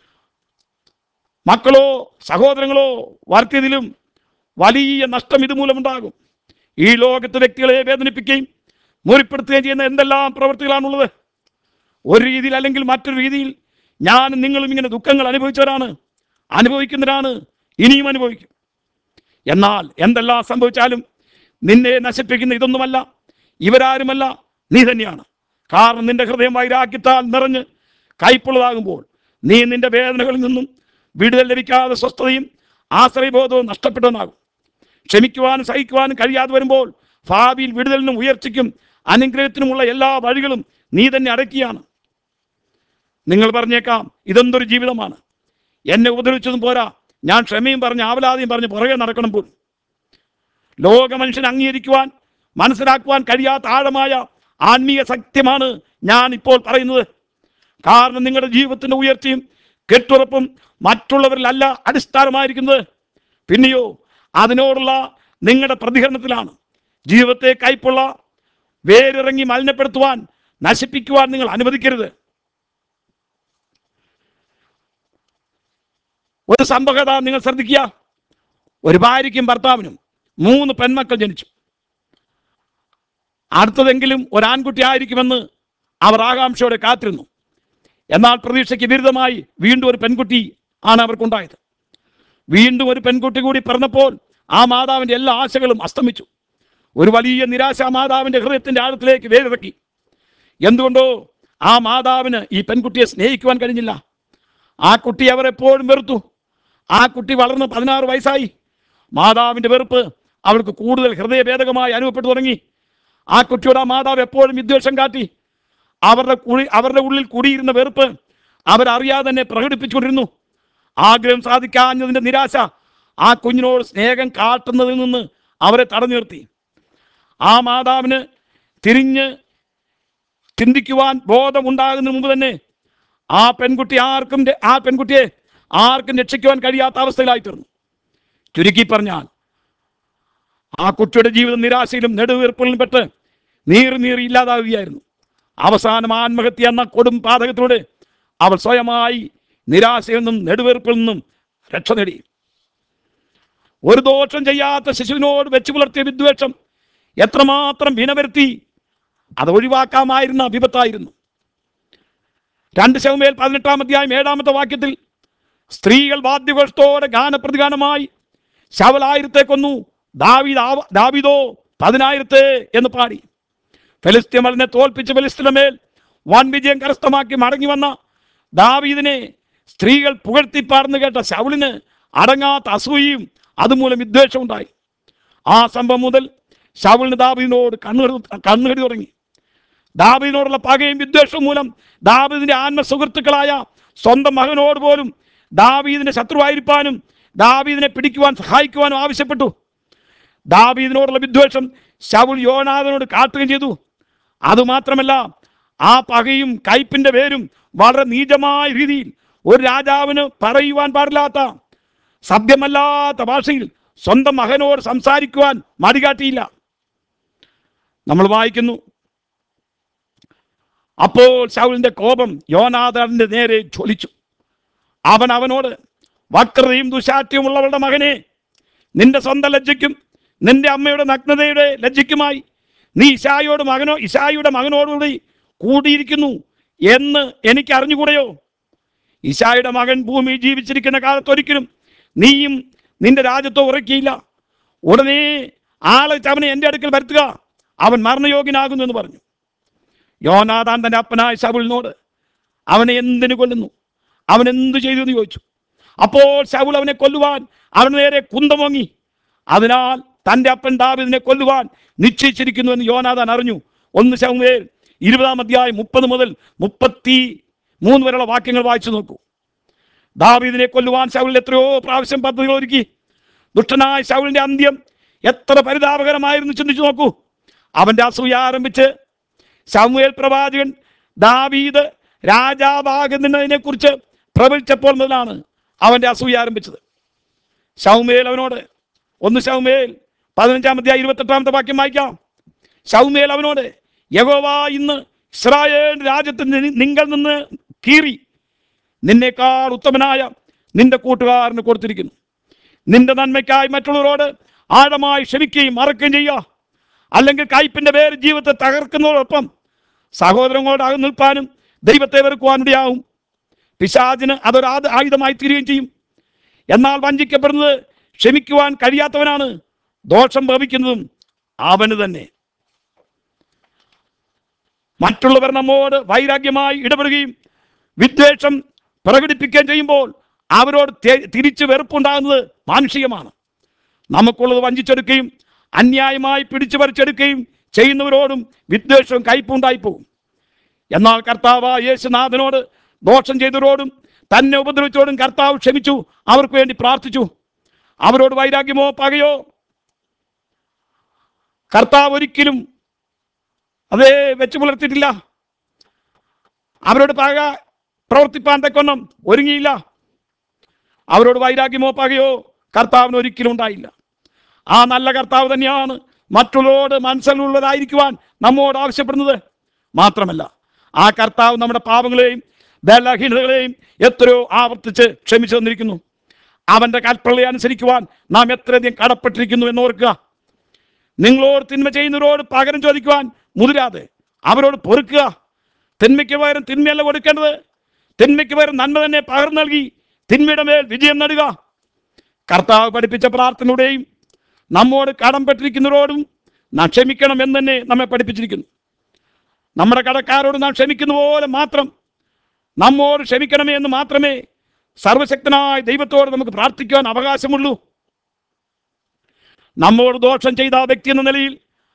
മക്കളോ സഹോദരങ്ങളോ വർത്തിയതിലും വലിയ നഷ്ടം ഇതുമൂലമുണ്ടാകും. ഈ ലോകത്ത് വ്യക്തികളെ വേദനിപ്പിക്കുകയും മുറിപ്പെടുത്തുകയും ചെയ്യുന്ന എന്തെല്ലാം പ്രവൃത്തികളാണുള്ളത്. ഒരു രീതിയിൽ അല്ലെങ്കിൽ മറ്റൊരു രീതിയിൽ ഞാനും നിങ്ങളും ഇങ്ങനെ ദുഃഖങ്ങൾ അനുഭവിക്കുന്നവരാണ്, ഇനിയും അനുഭവിക്കും. എന്നാൽ എന്തെല്ലാം സംഭവിച്ചാലും നിന്നെ നശിപ്പിക്കുന്ന ഇതൊന്നുമല്ല, ഇവരാരുമല്ല, നീ തന്നെയാണ്. കാരണം നിന്റെ ഹൃദയം വൈരാഗ്യത്താൽ നിറഞ്ഞ് കയ്പുള്ളതാകുമ്പോൾ നീ നിന്റെ വേദനകളിൽ നിന്നും വിടുതൽ ലഭിക്കാതെ സ്വസ്ഥതയും ആശ്രയബോധവും നഷ്ടപ്പെട്ടവനാകും. ക്ഷമിക്കുവാനും സഹിക്കുവാനും കഴിയാതെ വരുമ്പോൾ ഭാവിയിൽ വിടുതലിനും ഉയർച്ചയ്ക്കും അനുഗ്രഹത്തിനുമുള്ള എല്ലാ വഴികളും നീ തന്നെ അടയ്ക്കുകയാണ്. നിങ്ങൾ പറഞ്ഞേക്കാം, ഇതെന്തൊരു ജീവിതമാണ്, എന്നെ ഉപദ്രവിച്ചതും പോരാ, ഞാൻ ക്ഷമയും പറഞ്ഞ് ആവലാതിയും പറഞ്ഞ് പുറകെ നടക്കണം പോലും. ലോക മനുഷ്യൻ അംഗീകരിക്കുവാൻ മനസ്സിലാക്കുവാൻ കഴിയാത്ത ആഴമായ ആത്മീയ സത്യമാണ് ഞാൻ ഇപ്പോൾ പറയുന്നത്. കാരണം നിങ്ങളുടെ ജീവിതത്തിൻ്റെ ഉയർച്ചയും കെട്ടുറപ്പും മറ്റുള്ളവരിലല്ല അടിസ്ഥാനമായിരിക്കുന്നത്, പിന്നെയോ അതിനോടുള്ള നിങ്ങളുടെ പ്രതികരണത്തിലാണ്. ജീവിതത്തെ കയ്പുള്ള വേരിറങ്ങി മലിനപ്പെടുത്തുവാൻ, നശിപ്പിക്കുവാൻ നിങ്ങൾ അനുവദിക്കരുത്. ഒരു സംഭവകഥ നിങ്ങൾ ശ്രദ്ധിക്കുക. ഒരു ഭാര്യയ്ക്കും ഭർത്താവിനും 3 പെൺമക്കൾ ജനിച്ചു. അടുത്തതെങ്കിലും ഒരാൺകുട്ടി ആയിരിക്കുമെന്ന് അവർ ആകാംക്ഷയോടെ കാത്തിരുന്നു. എന്നാൽ പ്രതീക്ഷയ്ക്ക് വിരുദ്ധമായി വീണ്ടും ഒരു പെൺകുട്ടി ആണ് അവർക്കുണ്ടായത്. വീണ്ടും ഒരു പെൺകുട്ടി കൂടി പിറന്നപ്പോൾ ആ മാതാവിൻ്റെ എല്ലാ ആശകളും അസ്തമിച്ചു. ഒരു വലിയ നിരാശ മാതാവിൻ്റെ ഹൃദയത്തിൻ്റെ ആഴത്തിലേക്ക് വേരിറക്കി. എന്തുകൊണ്ടോ ആ മാതാവിന് ഈ പെൺകുട്ടിയെ സ്നേഹിക്കുവാൻ കഴിഞ്ഞില്ല. ആ കുട്ടി അവർ എപ്പോഴും വെറുത്തു. ആ കുട്ടി വളർന്ന് 16 വയസ്സായി. മാതാവിൻ്റെ വെറുപ്പ് അവൾക്ക് കൂടുതൽ ഹൃദയഭേദകമായി അനുഭവപ്പെട്ടു തുടങ്ങി. ആ കുട്ടിയോട് ആ മാതാവ് എപ്പോഴും വിദ്വേഷം കാട്ടി. അവരുടെ ഉള്ളിൽ കൂടിയിരുന്ന വെറുപ്പ് അവരറിയാതെ തന്നെ പ്രകടിപ്പിച്ചുകൊണ്ടിരുന്നു. ആഗ്രഹം സാധിക്കാഞ്ഞതിൻ്റെ നിരാശ ആ കുഞ്ഞിനോട് സ്നേഹം കാട്ടുന്നതിൽ നിന്ന് അവരെ തടഞ്ഞു നിർത്തി. ആ മാതാവിന് തിരിഞ്ഞ് ചിന്തിക്കുവാൻ ബോധമുണ്ടാകുന്നതിന് മുമ്പ് തന്നെ ആ പെൺകുട്ടിയെ ആർക്കും രക്ഷിക്കുവാൻ കഴിയാത്ത അവസ്ഥയിലായി തീർന്നു. ചുരുക്കി പറഞ്ഞാൽ ആ കുട്ടിയുടെ ജീവിതം നിരാശയിലും നെടുവീർപ്പിലും പെട്ട് നീറി ഇല്ലാതാവുകയായിരുന്നു. അവസാനം ആത്മഹത്യ എന്ന കൊടും പാതകത്തിലൂടെ അവൾ സ്വയമായി നിരാശയിൽ നിന്നും നെടുവീർപ്പിൽ നിന്നും രക്ഷ നേടി. ഒരു ദോഷം ചെയ്യാത്ത ശിശുവിനോട് വെച്ച് പുലർത്തിയ വിദ്വേഷം എത്രമാത്രം വിനവരുത്തി. അത് ഒഴിവാക്കാമായിരുന്ന വിപത്തായിരുന്നു. 2 ശമൂവേൽ 18-ാം അധ്യായം 7-ാമത്തെ വാക്യത്തിൽ സ്ത്രീകൾ വാദ്യഘോഷത്തോടെ ഗാനപ്രതിഗാനമായി ശൗൽ 1000 കൊന്നു, ദാവീദോ 10,000 എന്ന് പാടി. ഫെലിസ്ത്യമലിനെ തോൽപ്പിച്ച് ഫെലിസ്ത്യരുടെ മേൽ വൻ വിജയം കരസ്ഥമാക്കി മടങ്ങി വന്ന ദാവീദിനെ സ്ത്രീകൾ പുകഴ്ത്തിപ്പാർന്ന് കേട്ട ശൗലിന് അടങ്ങാത്ത അസൂയയും അതുമൂലം വിദ്വേഷം ഉണ്ടായി. ആ സംഭവം മുതൽ ശൗലിന് ദാവീദിനോട് കണ്ണുകടി തുടങ്ങി. ദാവീദിനോടുള്ള പകയും വിദ്വേഷവും മൂലം ദാവീദിന്റെ ആത്മസുഹൃത്തുക്കളായ സ്വന്തം മകനോട് പോലും ദാവീദിന്റെ ശത്രുവായിരിക്കാനും ദാവീദിനെ പിടിക്കുവാൻ സഹായിക്കുവാനും ആവശ്യപ്പെട്ടു. ദാവീദിനോടുള്ള വിദ്വേഷം ശൗൽ യോനാഥാനോട് കാട്ടുകയും ചെയ്തു. അതുമാത്രമല്ല, ആ പകയും കയ്പിന്റെ പേരും വളരെ നീചമായ രീതിയിൽ ഒരു രാജാവിന് പറയുവാൻ പാടില്ലാത്ത സഭ്യമല്ലാത്ത ഭാഷയിൽ സ്വന്തം മകനോട് സംസാരിക്കുവാൻ മടികാട്ടിയില്ല. നമ്മൾ വായിക്കുന്നു, അപ്പോൾ ശൗലിന്റെ കോപം യോനാഥാന്റെ നേരെ ജ്വലിച്ചു. അവനോട്, വക്രതയും ദുശാഠ്യവും ഉള്ളവളുടെ മകനെ, നിന്റെ സ്വന്തം ലജ്ജയ്ക്കും നിന്റെ അമ്മയുടെ നഗ്നതയുടെ ലജ്ജയ്ക്കുമായി നീ ഇശായിയുടെ മകനോടുകൂടി കൂടിയിരിക്കുന്നു എന്ന് എനിക്ക് അറിഞ്ഞുകൂടെയോ? ഇശായിയുടെ മകൻ ഭൂമി ജീവിച്ചിരിക്കുന്ന കാലത്ത് ഒരിക്കലും നീയും നിന്റെ രാജ്യത്തോ ഉറക്കിയില്ല. ഉടനെ ആളെ അവനെ എൻ്റെ അടുക്കൽ വരുത്തുക, അവൻ മരണയോഗ്യനാകുന്നു എന്ന് പറഞ്ഞു. യോനാഥാൻ തൻ്റെ അപ്പനായ ശൗലിനോട്, അവനെ എന്തിനു കൊല്ലുന്നു? അവൻ എന്തു ചെയ്തു എന്ന് ചോദിച്ചു. അപ്പോൾ ശൗൽ അവനെ കൊല്ലുവാൻ അവന് നേരെ കുന്തമോങ്ങി. അതിനാൽ തൻ്റെ അപ്പൻ ദാവീദിനെ കൊല്ലുവാൻ നിശ്ചയിച്ചിരിക്കുന്നു എന്ന് യോനാഥാൻ അറിഞ്ഞു. 1 ശമൂവേൽ 20-ാം അധ്യായം 30 മുതൽ 33 വരെയുള്ള വാക്യങ്ങൾ വായിച്ചു നോക്കൂ. ദാവീദിനെ കൊല്ലുവാൻ ശൗൽ എത്രയോ പ്രാവശ്യം പദ്ധതികൾ ഒരുക്കി. ദുഷ്ടനായ ശൗലിന്റെ അന്ത്യം എത്ര പരിതാപകരമായിരുന്നു ചിന്തിച്ചു നോക്കൂ. അവന്റെ അസൂയ ആരംഭിച്ച് ശമൂവേൽ പ്രവാചകൻ ദാവീദ് രാജാവാകുന്നതിനെ കുറിച്ച് പ്രവചിച്ചപ്പോൾ മുതലാണ് അവന്റെ അസൂയ ആരംഭിച്ചത്. ശമൂവേൽ അവനോട്, 1 ശമൂവേൽ 15-ാം അധ്യായം 28-ാമത്തെ വാക്യം വായിക്കാം. ശമൂവേൽ അവനോട്, യഹോവ ഇന്ന് ഇസ്രായേൽ രാജ്യത്ത് നിങ്ങൾ നിന്ന് കീറി നിന്നേക്കാൾ ഉത്തമനായ നിന്റെ കൂട്ടുകാരന് കൊടുത്തിരിക്കുന്നു. നിന്റെ നന്മയ്ക്കായി മറ്റുള്ളവരോട് ആഴമായി ക്ഷമിക്കുകയും മറക്കുകയും ചെയ്യുക. അല്ലെങ്കിൽ കയ്പിന്റെ പേര് ജീവിതത്തെ തകർക്കുന്നതോടൊപ്പം സഹോദരങ്ങളോട് അകന്നു നിൽപ്പാനും ദൈവത്തെ വെറുക്കുവാനിടയാവും. പിശാചിന് അതൊരു ആയുധമായി തീരുകയും ചെയ്യും. എന്നാൽ വഞ്ചിക്കപ്പെടുന്നത് ക്ഷമിക്കുവാൻ കഴിയാത്തവനാണ്, ദോഷം ഭവിക്കുന്നതും അവന് തന്നെ. മറ്റുള്ളവർ നമ്മോട് വൈരാഗ്യമായി ഇടപെടുകയും വിദ്വേഷം പ്രകടിപ്പിക്കുകയും ചെയ്യുമ്പോൾ അവരോട് തിരിച്ച് വെറുപ്പുണ്ടാകുന്നത് മാനുഷികമാണ്. നമുക്കുള്ളത് വഞ്ചിച്ചെടുക്കുകയും അന്യായമായി പിടിച്ചു പറിച്ചെടുക്കുകയും ചെയ്യുന്നവരോടും വിദ്വേഷവും കയ്പുണ്ടായി പോകും. എന്നാൽ കർത്താവ് യേശുനാഥനോട് ദോഷം ചെയ്തവരോടും തന്നെ ഉപദ്രവിച്ചോടും കർത്താവ് ക്ഷമിച്ചു, അവർക്ക് വേണ്ടി പ്രാർത്ഥിച്ചു. അവരോട് വൈരാഗ്യമോ പകയോ കർത്താവ് ഒരിക്കലും അതേ വെച്ച് പുലർത്തിയിട്ടില്ല. അവരോട് പക പ്രവർത്തിപ്പാൻ തക്കൊന്നും ഒരുങ്ങിയില്ല. അവരോട് വൈരാഗ്യമോ പകയോ കർത്താവിന് ഒരിക്കലും ഉണ്ടായില്ല. ആ നല്ല കർത്താവ് തന്നെയാണ് മറ്റുള്ളവരോട് മനസ്സിലുള്ളതായിരിക്കുവാൻ നമ്മോട് ആവശ്യപ്പെടുന്നത്. മാത്രമല്ല, ആ കർത്താവ് നമ്മുടെ പാപങ്ങളെയും ബലഹീനതകളെയും എത്രയോ ആവർത്തിച്ച് ക്ഷമിച്ചു തന്നിരിക്കുന്നു. അവന്റെ കൽപ്പനകളെ അനുസരിക്കുവാൻ നാം എത്രയധികം കടപ്പെട്ടിരിക്കുന്നു എന്നോർക്കുക. നിങ്ങളോട് തിന്മ ചെയ്യുന്നവരോട് പകരം ചോദിക്കുവാൻ മുതിരാതെ അവരോട് പൊറുക്കുക. തിന്മയ്ക്ക് പകരം തിന്മയല്ല കൊടുക്കേണ്ടത്, തിന്മയ്ക്ക് പകരം നന്മ തന്നെ പകർന്നു നൽകി തിന്മയുടെ മേൽ വിജയം നേടുക. കർത്താവ് പഠിപ്പിച്ച പ്രാർത്ഥനയുടെയും നമ്മോട് കടംപെട്ടിരിക്കുന്നവരോടും നാം ക്ഷമിക്കണം എന്ന് തന്നെ നമ്മെ പഠിപ്പിച്ചിരിക്കുന്നു. നമ്മുടെ കടക്കാരോട് നാം ക്ഷമിക്കുന്ന പോലെ മാത്രം നമ്മോട് ക്ഷമിക്കണമേ എന്ന് മാത്രമേ സർവശക്തനായ ദൈവത്തോട് നമുക്ക് പ്രാർത്ഥിക്കുവാൻ അവകാശമുള്ളൂ. നമ്മോട് ദോഷം ചെയ്ത ആ വ്യക്തി എന്ന നിലയിൽ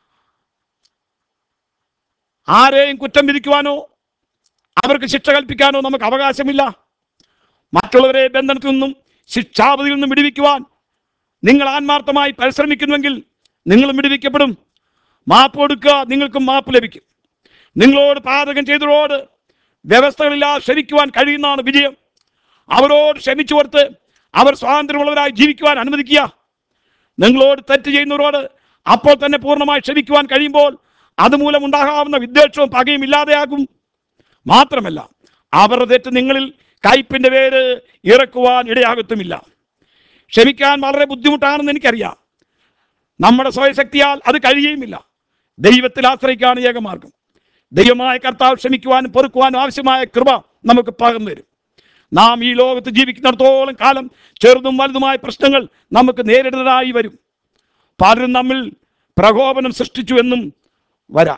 ആരെയും കുറ്റം വിധിക്കുവാനോ അവർക്ക് ശിക്ഷ കൽപ്പിക്കാനോ നമുക്ക് അവകാശമില്ല. മറ്റുള്ളവരെ ബന്ധനത്തിൽ നിന്നും ശിക്ഷാപതിയിൽ നിന്നും വിടുവിക്കുവാൻ നിങ്ങൾ ആത്മാർത്ഥമായി പരിശ്രമിക്കുന്നുവെങ്കിൽ നിങ്ങളും വിടുവിക്കപ്പെടും. മാപ്പ് കൊടുക്കുക, നിങ്ങൾക്കും മാപ്പ് ലഭിക്കും. നിങ്ങളോട് പാതകം ചെയ്തവരോട് വ്യവസ്ഥകളില്ലാതെ ക്ഷമിക്കുവാൻ കഴിയുന്നതാണ് വിജയം. അവരോട് ക്ഷമിച്ചു കൊടുത്ത് അവർ സ്വാതന്ത്ര്യമുള്ളവരായി ജീവിക്കുവാൻ അനുവദിക്കുക. നിങ്ങളോട് തെറ്റ് ചെയ്യുന്നവരോട് അപ്പോൾ തന്നെ പൂർണ്ണമായി ക്ഷമിക്കുവാൻ കഴിയുമ്പോൾ അതുമൂലം ഉണ്ടാകാവുന്ന വിദ്വേഷവും പകയും ഇല്ലാതെയാകും. മാത്രമല്ല, അവരുടെ തെറ്റ് നിങ്ങളിൽ കയ്പിന്റെ പേര് ഇറക്കുവാൻ ഇടയാകത്തുമില്ല. ക്ഷമിക്കാൻ വളരെ ബുദ്ധിമുട്ടാണെന്ന് എനിക്കറിയാം. നമ്മുടെ സ്വയശക്തിയാൽ അത് കഴിയുമില്ല. ദൈവത്തിൽ ആശ്രയിക്കാണ് ഏകമാർഗം. ദൈവമായ കർത്താവ് ക്ഷമിക്കുവാനും പൊറുക്കുവാനും ആവശ്യമായ കൃപ നമുക്ക് പകർന്നു തരും. നാം ഈ ലോകത്ത് ജീവിക്കുന്നിടത്തോളം കാലം ചെറുതും വലുതുമായ പ്രശ്നങ്ങൾ നമുക്ക് നേരിടുന്നതായി വരും. പലരും നമ്മിൽ പ്രകോപനം സൃഷ്ടിച്ചു എന്നും വരാം.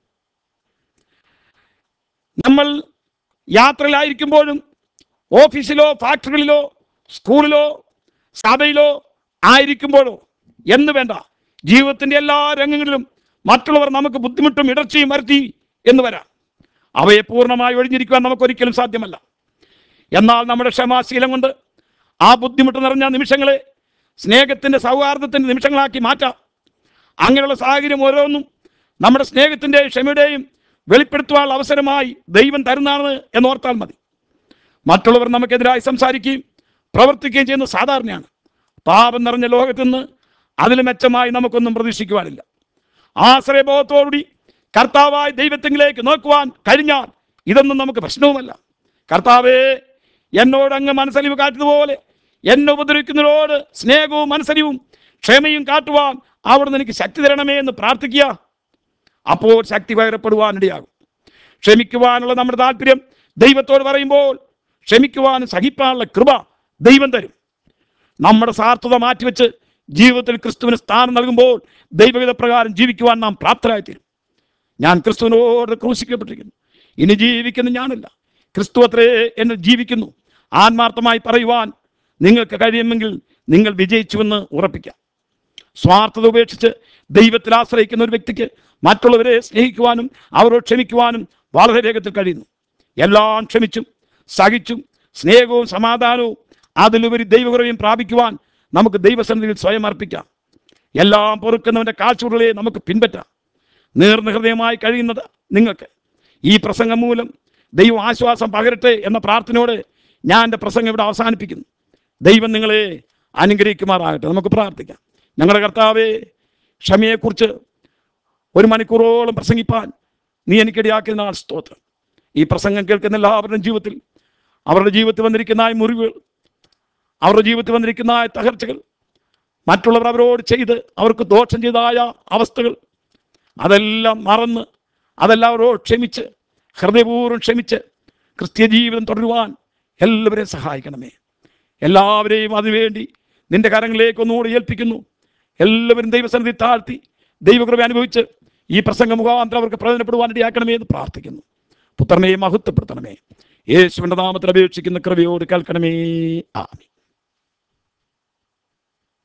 നമ്മൾ യാത്രയിലായിരിക്കുമ്പോഴും ഓഫീസിലോ ഫാക്ടറികളിലോ സ്കൂളിലോ സഭയിലോ ആയിരിക്കുമ്പോഴോ എന്ന് വേണ്ട, ജീവിതത്തിൻ്റെ എല്ലാ രംഗങ്ങളിലും മറ്റുള്ളവർ നമുക്ക് ബുദ്ധിമുട്ടും ഇടർച്ചയും വരുത്തി എന്ന് വരാം. അവയെ പൂർണ്ണമായി ഒഴിഞ്ഞിരിക്കുവാൻ നമുക്കൊരിക്കലും സാധ്യമല്ല. എന്നാൽ നമ്മുടെ ക്ഷമാശീലം കൊണ്ട് ആ ബുദ്ധിമുട്ട് നിറഞ്ഞ നിമിഷങ്ങളെ സ്നേഹത്തിൻ്റെ സൗഹാർദ്ദത്തിൻ്റെ നിമിഷങ്ങളാക്കി മാറ്റാം. അങ്ങനെയുള്ള സാഹചര്യം ഓരോന്നും നമ്മുടെ സ്നേഹത്തിൻ്റെയും ക്ഷമയുടെയും വെളിപ്പെടുത്തുവാനുള്ള അവസരമായി ദൈവം തരുന്നതാണ് എന്നോർത്താൽ മതി. മറ്റുള്ളവർ നമുക്കെതിരായി സംസാരിക്കുകയും പ്രവർത്തിക്കുകയും ചെയ്യുന്നത് സാധാരണയാണ്. പാപം നിറഞ്ഞ ലോകത്ത് നിന്ന് അതിൽ മെച്ചമായി നമുക്കൊന്നും പ്രതീക്ഷിക്കുവാനില്ല. ആശ്രയബോധത്തോടുകൂടി കർത്താവായ ദൈവത്തിലേക്ക് നോക്കുവാൻ കഴിഞ്ഞാൽ ഇതൊന്നും നമുക്ക് പ്രശ്നവുമല്ല. കർത്താവേ, എന്നോട് അങ്ങ് മനസ്സലിവ് കാട്ടുന്നതുപോലെ എന്നെ ഉപദ്രവിക്കുന്നവരോട് സ്നേഹവും മനസ്സലിവും ക്ഷമയും കാട്ടുവാൻ അവിടുന്ന് എനിക്ക് ശക്തി തരണമേ എന്ന് പ്രാർത്ഥിക്കുക. അപ്പോൾ ശക്തി പകരപ്പെടുവാനിടയാകും. ക്ഷമിക്കുവാനുള്ള നമ്മുടെ താല്പര്യം ദൈവത്തോട് പറയുമ്പോൾ ക്ഷമിക്കുവാനും സഹിപ്പാനുള്ള കൃപ ദൈവം തരും. നമ്മുടെ സ്വാർത്ഥത മാറ്റിവെച്ച് ജീവിതത്തിൽ ക്രിസ്തുവിന് സ്ഥാനം നൽകുമ്പോൾ ദൈവഹിത പ്രകാരം ജീവിക്കുവാൻ നാം പ്രാപ്തരായിത്തീരും. ഞാൻ ക്രിസ്തുവിനോട് ക്രൂശിക്കപ്പെട്ടിരിക്കുന്നു, ഇനി ജീവിക്കുന്ന ഞാനല്ല, ക്രിസ്തു അത്രേ എന്ന് ജീവിക്കുന്നു. ആത്മാർത്ഥമായി പറയുവാൻ നിങ്ങൾക്ക് കഴിയുമെങ്കിൽ നിങ്ങൾ വിജയിച്ചുവെന്ന് ഉറപ്പിക്കാം. സ്വാർത്ഥത ഉപേക്ഷിച്ച് ദൈവത്തിൽ ആശ്രയിക്കുന്ന ഒരു വ്യക്തിക്ക് മറ്റുള്ളവരെ സ്നേഹിക്കുവാനും അവരോട് ക്ഷമിക്കുവാനും വളരെ വേഗത്തിൽ കഴിയുന്നു. എല്ലാം ക്ഷമിച്ചും സഹിച്ചും സ്നേഹവും സമാധാനവും അതിലുപരി ദൈവകൃപയും പ്രാപിക്കുവാൻ നമുക്ക് ദൈവസന്നിധിയിൽ സ്വയം അർപ്പിക്കാം. എല്ലാം പൊറുക്കുന്നവൻ്റെ കാഴ്ചകളെ നമുക്ക് പിൻപറ്റാം. നേർന്ന ഹൃദയമായി കഴിയുന്നത് നിങ്ങൾക്ക് ഈ പ്രസംഗം മൂലം ദൈവം ആശ്വാസം പകരട്ടെ എന്ന പ്രാർത്ഥനയോടെ ഞാൻ എൻ്റെ പ്രസംഗം ഇവിടെ അവസാനിപ്പിക്കുന്നു. ദൈവം നിങ്ങളെ അനുഗ്രഹിക്കുമാറാകട്ടെ. നമുക്ക് പ്രാർത്ഥിക്കാം. ഞങ്ങളുടെ കർത്താവേ, ക്ഷമയെക്കുറിച്ച് 1 മണിക്കൂറോളം പ്രസംഗിപ്പാൻ നീ എനിക്കിടയാക്കുന്ന സ്തോത്രം. ഈ പ്രസംഗം കേൾക്കുന്ന എല്ലാവരുടെയും ജീവിതത്തിൽ, അവരുടെ ജീവിതത്തിൽ വന്നിരിക്കുന്ന മുറിവുകൾ, അവരുടെ ജീവിതത്തിൽ വന്നിരിക്കുന്ന തകർച്ചകൾ, മറ്റുള്ളവർ അവരോട് ചെയ്ത് അവർക്ക് ദോഷം ചെയ്തതായ അവസ്ഥകൾ, അതെല്ലാം മറന്ന് അതെല്ലാം അവരോട് ക്ഷമിച്ച് ഹൃദയപൂർവ്വം ക്ഷമിച്ച് ക്രിസ്തീയ ജീവിതം തുടരുവാൻ എല്ലാവരെയും സഹായിക്കണമേ. എല്ലാവരെയും അതിനുവേണ്ടി നിന്റെ കരങ്ങളിലേക്ക് ഒന്നുകൂടി ഏൽപ്പിക്കുന്നു. എല്ലാവരും ദൈവസന്നിധി താഴ്ത്തി ദൈവകൃപ അനുഭവിച്ച് ഈ പ്രസംഗ മുഖാന്തരം അവർക്ക് പ്രയോജനപ്പെടുവാൻ ഇടയാക്കണമേ എന്ന് പ്രാർത്ഥിക്കുന്നു. പുത്രനെ മഹത്വപ്പെടുത്തണമേ. യേശുവിൻ്റെ നാമത്തിൽ അപേക്ഷിക്കുന്ന കൃപയോട് കേൾക്കണമേ. ആമേൻ.